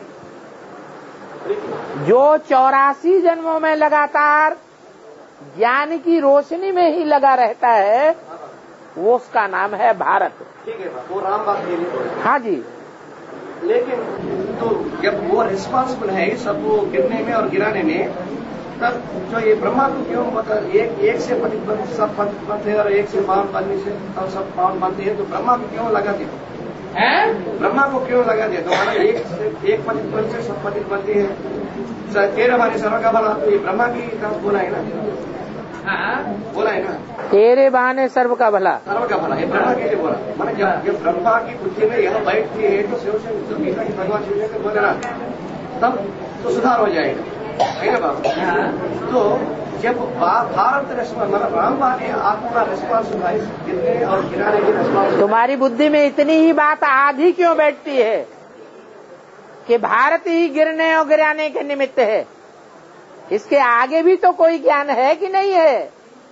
जो चौरासी जन्मों में लगातार ज्ञान की रोशनी में ही लगा रहता है, वो उसका नाम है भारत। ठीक है, वो राम बात के लिए। हाँ जी। लेकिन तो जब वो रिस्पॉन्सिबल है सबको गिरने में और गिराने में, तब जो ये ब्रह्मा को क्यों मतलब एक एक से पतित बनते सब पतित बनते हैं और एक से पावन बनने से तब सब पावन बनते हैं, तो ब्रह्मा को क्यों लगा दिया? ब्रह्मा को क्यों लगा दिया? तो हमारा एक से एक पतित बन से सब पतित बनते हैं। तेरह हमारे सर्व का बना, तो ये ब्रह्मा की तरफ बोला है ना। बोला है ना, तेरे बहाने सर्व का भला। सर्व का भला, ये ब्रह्मा के लिए बोला। मैंने जब जब ब्रह्मा की बुद्धि में यह बैठती है तो शिव से जो गीता की भगवान शिव शंकर बोले ना, तब तो सुधार हो जाएगा, है ना बाबू। तो जब भारत रेस्पॉन्स मतलब राम ने आपका रेस्पॉन्स उठाई गिरने और गिराने की रेस्पॉन्स, तुम्हारी बुद्धि में इतनी ही बात आधी क्यों बैठती है कि भारत ही गिरने और गिराने के निमित्त है? इसके आगे भी तो कोई ज्ञान है कि नहीं है?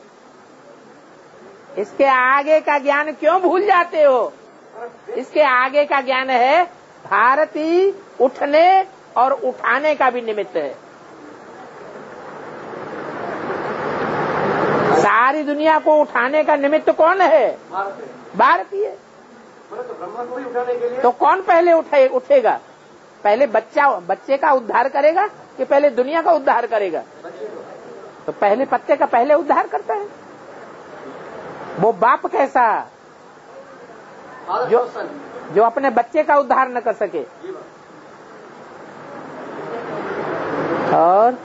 इसके आगे का ज्ञान क्यों भूल जाते हो? इसके आगे का ज्ञान है भारत ही उठने और उठाने का भी निमित्त है। सारी दुनिया को उठाने का निमित्त कौन है? भारतीय। तो ब्रह्मा को ही उठाने के लिए तो कौन पहले उठे उठेगा? पहले बच्चा बच्चे का उद्धार करेगा कि पहले दुनिया का उद्धार करेगा? तो पहले पत्ते का पहले उद्धार करता है। वो बाप कैसा जो जो अपने बच्चे का उद्धार न कर सके। और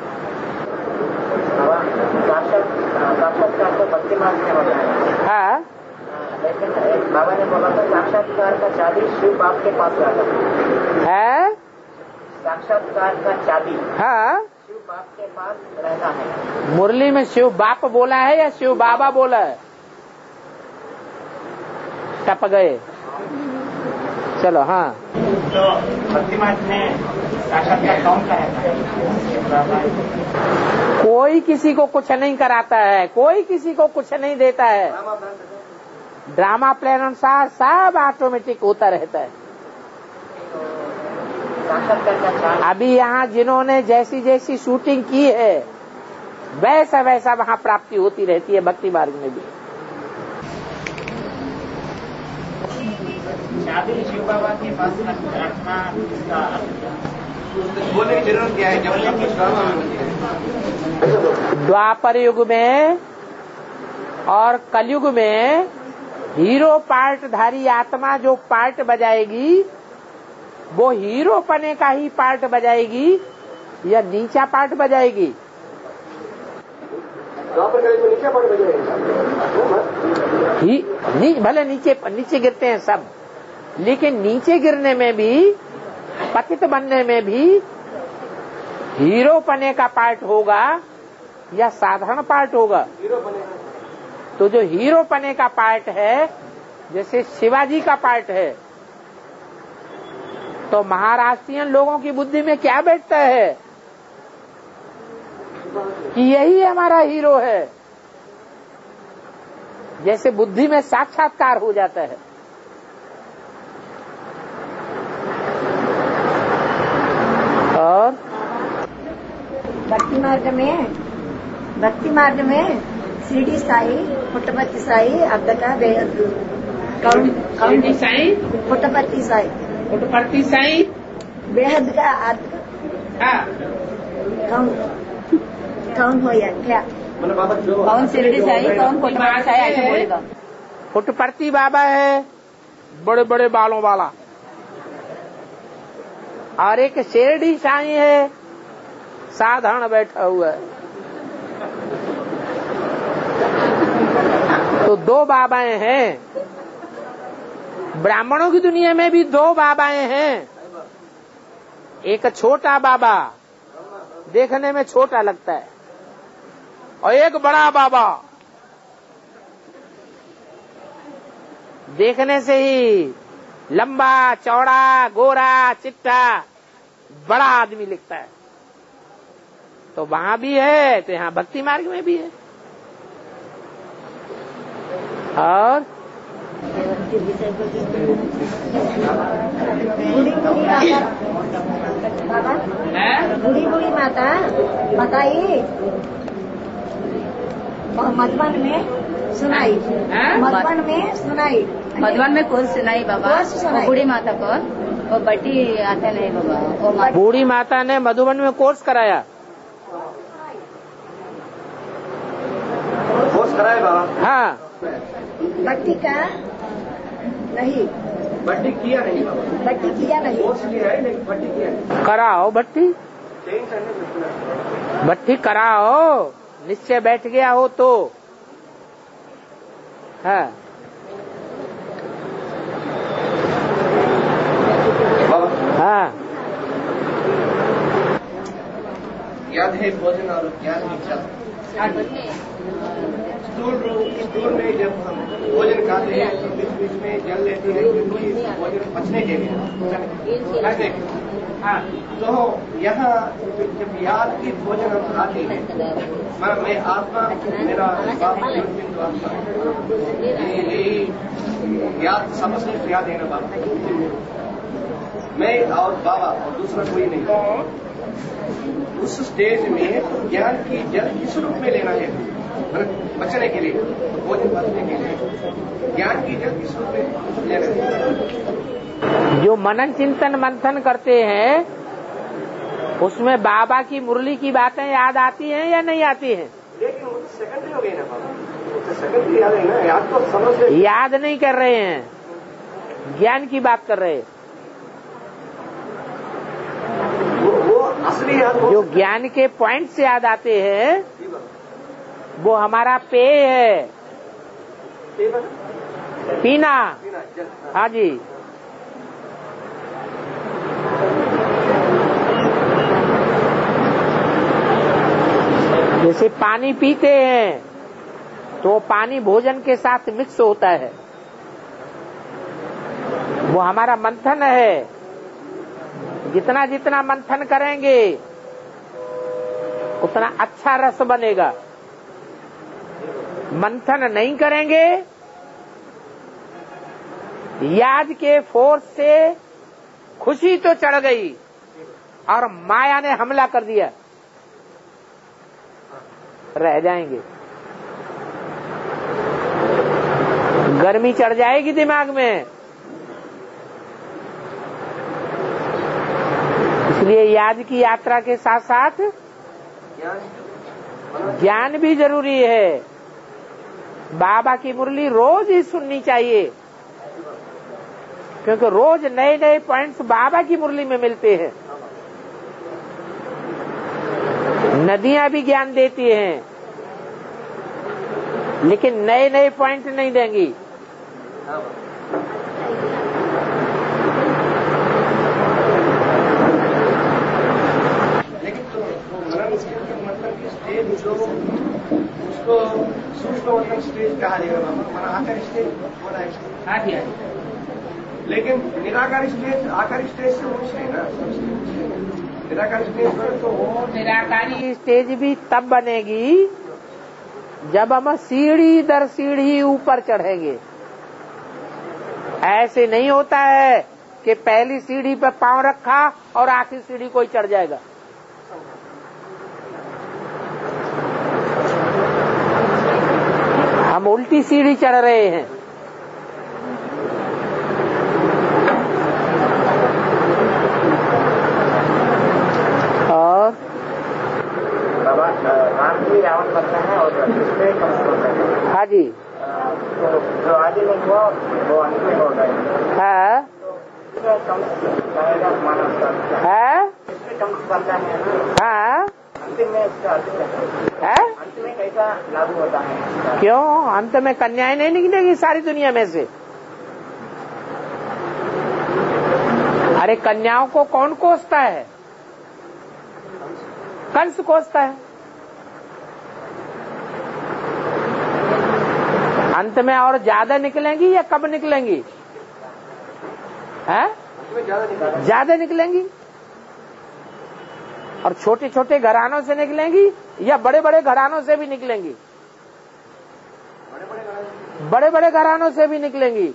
साक्षात्कार तो भक्ति मार्ग में होता है। हाँ, लेकिन बाबा ने बोला था साक्षात्कार का चाबी शिव बाप के पास रहता है। साक्षात्कार का चाबी हाँ शिव बाप के पास रहता है। मुरली में शिव बाप बोला है या शिव बाबा बोला है? टप गए। चलो हाँ, तो भक्ति मार्ग में साक्षात्कार कौन कराता है? कोई किसी को कुछ नहीं कराता है, कोई किसी को कुछ नहीं देता है। ड्रामा प्लान अनुसार सब ऑटोमेटिक होता रहता है। अभी यहाँ जिन्होंने जैसी जैसी शूटिंग की है वैसा वैसा वहाँ प्राप्ति होती रहती है भक्ति मार्ग में भी। शिव बाबा के पास रखना बोलने की जरूरत क्या है? जब द्वापर युग में और कलयुग में हीरो पार्टधारी आत्मा जो पार्ट बजाएगी वो हीरो पने का ही पार्ट बजाएगी या नीचा पार्ट बजाएगी? नीचे पार्ट बजाएगी। नी, भले नीचे नीचे गिरते हैं सब, लेकिन नीचे गिरने में भी पतित बनने में भी हीरो पने का पार्ट होगा या साधारण पार्ट होगा? हीरो पने। तो जो हीरो पने का पार्ट है, जैसे शिवाजी का पार्ट है, तो महाराष्ट्रियन लोगों की बुद्धि में क्या बैठता है कि यही हमारा हीरो है। जैसे बुद्धि में साक्षात्कार हो जाता है। और भक्ति मार्ग में भक्ति मार्ग में शिरडी साई, पुट्टपर्ती साई, अब्दका बेहद कौन कौन साई, पुट्टपर्ती साई, पुट्टपर्ती साई बेहद का हाँ कौन कौन हो या क्या? कौन शिरडी साई, कौन पुट्टपर्ती साई ऐसे बोलेगा। पुट्टपर्ती बाबा है बड़े बड़े बालों वाला, और एक शिरडी साई है साधारण बैठा हुआ है। तो दो बाबाएं हैं। ब्राह्मणों की दुनिया में भी दो बाबाएं हैं। एक छोटा बाबा देखने में छोटा लगता है और एक बड़ा बाबा देखने से ही लंबा चौड़ा गोरा चिट्टा बड़ा आदमी लिखता है। तो वहां भी है तो यहाँ भक्ति मार्ग में भी है। और बूढ़ी बूढ़ी माता बताइए मधुबन में सुनाई, मधुबन में सुनाई, मधुबन में कौन सुनाई बाबा? बूढ़ी माता कौन? वो बड़ी आता नहीं बाबा। वो बूढ़ी माता ने मधुबन में कोर्स कराया। कोर्स कराया बाबा? हाँ। भट्टी का नहीं, भट्टी किया नहीं बाबा। भट्टी किया नहीं, कोर्स लिया है लेकिन भट्टी किया नहीं। कराओ भट्टी, भट्टी कराओ। निश्चय बैठ गया हो तो। हाँ हाँ याद है भोजन और ज्ञान इच्छा। स्टूल स्टूल में जब हम भोजन खाते हैं तो बीच बीच में जल लेते हैं क्योंकि भोजन पचने के लिए। हाँ, तो यहाँ जब याद की भोजन हम खाते हैं, मैं मैं आत्मा मेरा बाप बिंदु आत्मा यही याद सबसे याद है ना बाबा, मैं और बाबा और दूसरा कोई नहीं। उस स्टेज में ज्ञान की जल किस रूप में लेना है बचने के लिए, भोजन बचने के लिए ज्ञान की जल किस रूप में लेना है। जो मनन चिंतन मंथन करते हैं उसमें बाबा की मुरली की बातें याद आती हैं या नहीं आती हैं? लेकिन वो तो सेकंडरी हो गई ना बाबा, तो सेकंडरी याद है ना, याद तो समझ याद नहीं कर रहे हैं, ज्ञान की बात कर रहे हैं। वो, वो असली याद जो ज्ञान के पॉइंट्स याद आते हैं वो हमारा पेय है, पीना। हाँ जी, जैसे पानी पीते हैं तो पानी भोजन के साथ मिक्स होता है, वो हमारा मंथन है। जितना जितना मंथन करेंगे उतना अच्छा रस बनेगा। मंथन नहीं करेंगे, याद के फोर्स से खुशी तो चढ़ गई और माया ने हमला कर दिया, रह जाएंगे। गर्मी चढ़ जाएगी दिमाग में। इसलिए याद की यात्रा के साथ साथ ज्ञान भी जरूरी है। बाबा की मुरली रोज ही सुननी चाहिए, क्योंकि रोज नए नए पॉइंट्स बाबा की मुरली में मिलते हैं। नदियां भी ज्ञान देती हैं, लेकिन नए नए पॉइंट नहीं देंगी। लेकिन तो मतलब की स्टेज जो उसको सूक्ष्म मतलब स्टेज कहा जाएगा, हमारा आकार स्टेज होना है। हाँ जी, लेकिन निराकार स्टेज आकार स्टेज से ऊंच है ना। निराकार स्टेज पर तो वो निराकारी स्टेज भी तब बनेगी जब हम सीढ़ी दर सीढ़ी ऊपर चढ़ेंगे। ऐसे नहीं होता है कि पहली सीढ़ी पर पांव रखा और आखिरी सीढ़ी कोई चढ़ जाएगा। हम उल्टी सीढ़ी चढ़ रहे हैं। और बाबा राम जी रावण बनता है और दूसरे कंस बनता है। हाँ जी, तो जो आदि में हुआ वो अंत में हो गए। है तो कंस बनेगा मानव का है इसमें कंस बनता है ना। हाँ अंतिम में इसका अर्थ है। अंत में कैसा लागू होता है? क्यों अंत में कन्याएं नहीं निकलेगी सारी दुनिया में से? अरे कन्याओं को कौन कोसता है? कंस कोसता है। अंत में और ज्यादा निकलेंगी या कब निकलेंगी? हैं? ज्यादा निकलेंगी। और छोटे छोटे घरानों से निकलेंगी या बड़े बड़े घरानों से भी निकलेंगी? बड़े बड़े घरानों से भी निकलेंगी।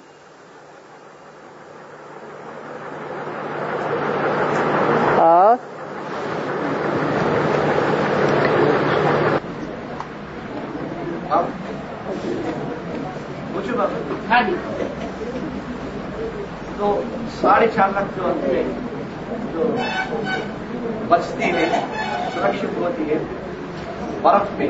और पूछो बाबा। हाँ जी, तो साढ़े चार लाख जो अंत में जो बचती है, सुरक्षित होती है बर्फ में,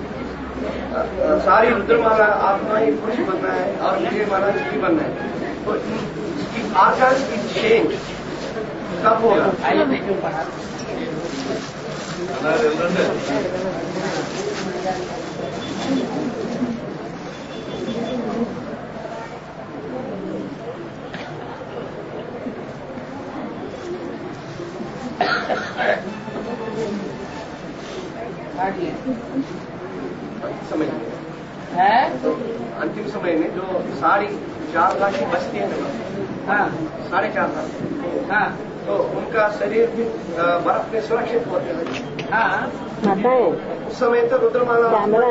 सारी रुद्रमाला आत्मा ही पुरुष बनना है और मुझे माना स्त्री बनना है। तो इसकी आकार की चेंज कब होगा? समय है तो अंतिम समय में जो साढ़े चार लाख की बचती है ना, हाँ साढ़े चार लाख, हाँ तो उनका शरीर भी अ, बर्फ में सुरक्षित होते हैं। हाँ उस समय तो रुद्रमाला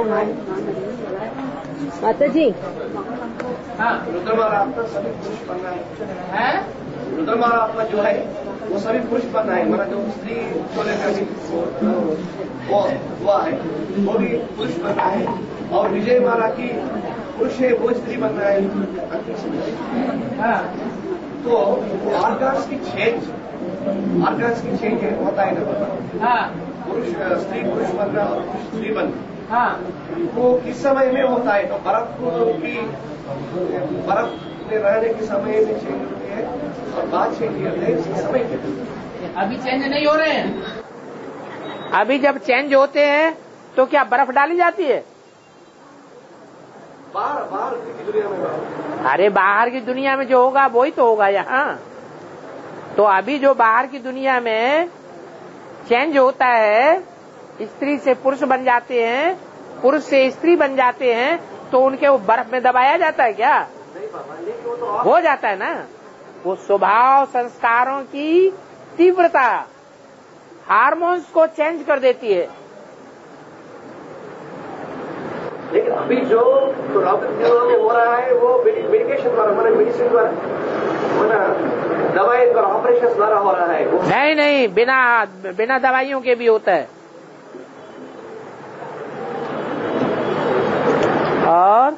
माता जी हाँ रुद्रमाला आत्मा सभी पुरुष बनना है। है रुद्रमाला आत्मा जो है वो सभी पुरुष बनना है, मतलब जो स्त्री को लेकर भी वो हुआ है वो भी पुरुष बनना है, और विजय माला की पुरुष है वो स्त्री बनना है अंतिम समय। हाँ तो ऑर्गन्स की चेंज ऑर्गन्स की चेंज होता है ना, हाँ पुरुष स्त्री पुरुष बनना और पुरुष स्त्री बनना, हाँ वो किस समय में होता है? तो बर्फ की बर्फ में रहने के समय में चेंज होती है और बाद चेंज होते हैं इसके समय के। अभी चेंज नहीं हो रहे हैं। अभी जब चेंज होते हैं तो क्या बर्फ डाली जाती है? बाहर बाहर की दुनिया में बाहर। अरे बाहर की दुनिया में जो होगा वही तो होगा यहाँ। तो अभी जो बाहर की दुनिया में चेंज होता है, स्त्री से पुरुष बन जाते हैं, पुरुष से स्त्री बन जाते हैं, तो उनके वो बर्फ में दबाया जाता है क्या? नहीं बाबा, लेकिन वो तो हो जाता है ना। वो स्वभाव संस्कारों की तीव्रता हार्मोन्स को चेंज कर देती है। लेकिन अभी जो तो दिनों में हो रहा है वो मेडिकेशन द्वारा, मैंने मेडिसिन द्वारा, मैंने दवाई द्वारा, ऑपरेशन द्वारा हो रहा है वो। नहीं नहीं, बिना बिना दवाइयों के भी होता है। और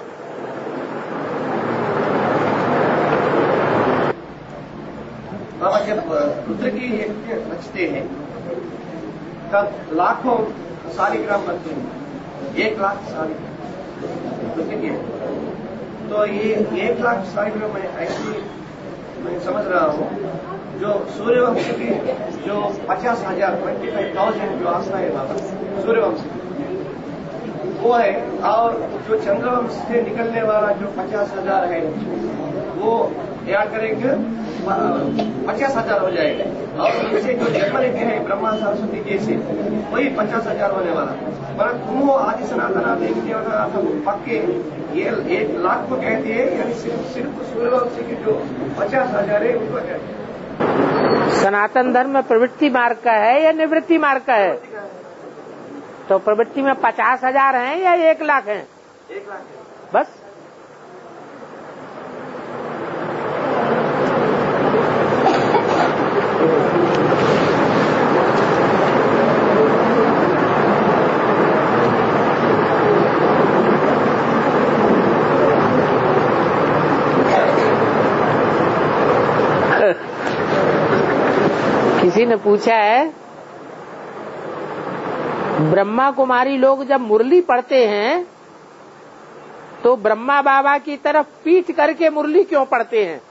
बाबा जब रुद्र की यज्ञ रचते हैं तब लाखों शालिग्राम बनते हैं, एक लाख शालिग्राम रुद्र की। तो ये एक लाख शालिग्राम मैं ऐसी मैं समझ रहा हूँ, जो सूर्यवंश की जो पचास हजार ट्वेंटी फाइव थाउजेंड जो आस्था है बाबा सूर्यवंश वो है, और जो चंद्रवंश से निकलने वाला जो पचास हजार है वो याद करेंगे पचास हजार हो जाएगा, और इससे जो जन्म लेते हैं ब्रह्मा सरस्वती जैसे वही पचास हजार होने वाला। पर तुम आदि सनातना देखते हो पक्के ये एक लाख को कहते हैं, यानी सिर्फ सिर्फ सूर्यवंश की जो पचास हजार है उनको कहते हैं। सनातन धर्म प्रवृत्ति मार्ग का है या निवृत्ति मार्ग का है? तो प्रवृत्ति में पचास हजार है या एक लाख है? एक लाख है बस। किसी ने पूछा है, ब्रह्मा कुमारी लोग जब मुरली पढ़ते हैं तो ब्रह्मा बाबा की तरफ पीठ करके मुरली क्यों पढ़ते हैं?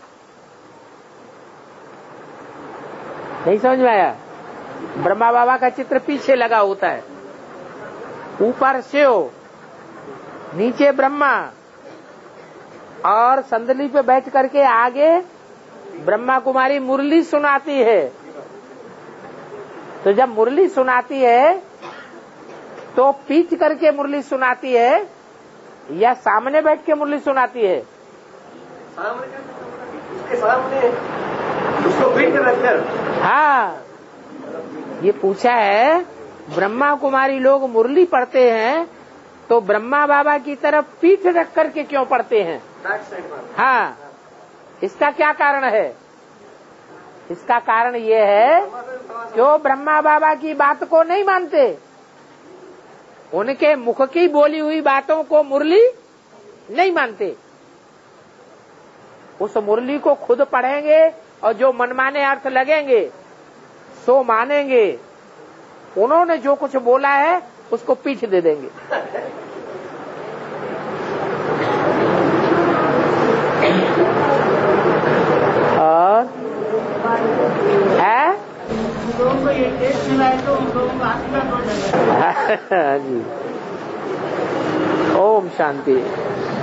नहीं समझ में आया? ब्रह्मा बाबा का चित्र पीछे लगा होता है, ऊपर शिव, नीचे ब्रह्मा, और संदली पे बैठ करके आगे ब्रह्मा कुमारी मुरली सुनाती है। तो जब मुरली सुनाती है तो पीठ करके मुरली सुनाती है या सामने बैठ के मुरली सुनाती है? सामने उसके सामने उसको पीठ कर रखकर। हाँ, ये पूछा है, ब्रह्मा कुमारी लोग मुरली पढ़ते हैं तो ब्रह्मा बाबा की तरफ पीठ रख करके क्यों पढ़ते हैं? हाँ, इसका क्या कारण है? इसका कारण ये है कि वो ब्रह्मा बाबा की बात को नहीं मानते, उनके मुख की बोली हुई बातों को मुरली नहीं मानते। उस मुरली को खुद पढ़ेंगे और जो मनमाने अर्थ लगेंगे सो मानेंगे, उन्होंने जो कुछ बोला है उसको पीठ दे देंगे। और है लोगों को ये टेस्ट मिला है तो उन लोगों को आशीर्वाद हो जाएगा। जी। ओम शांति।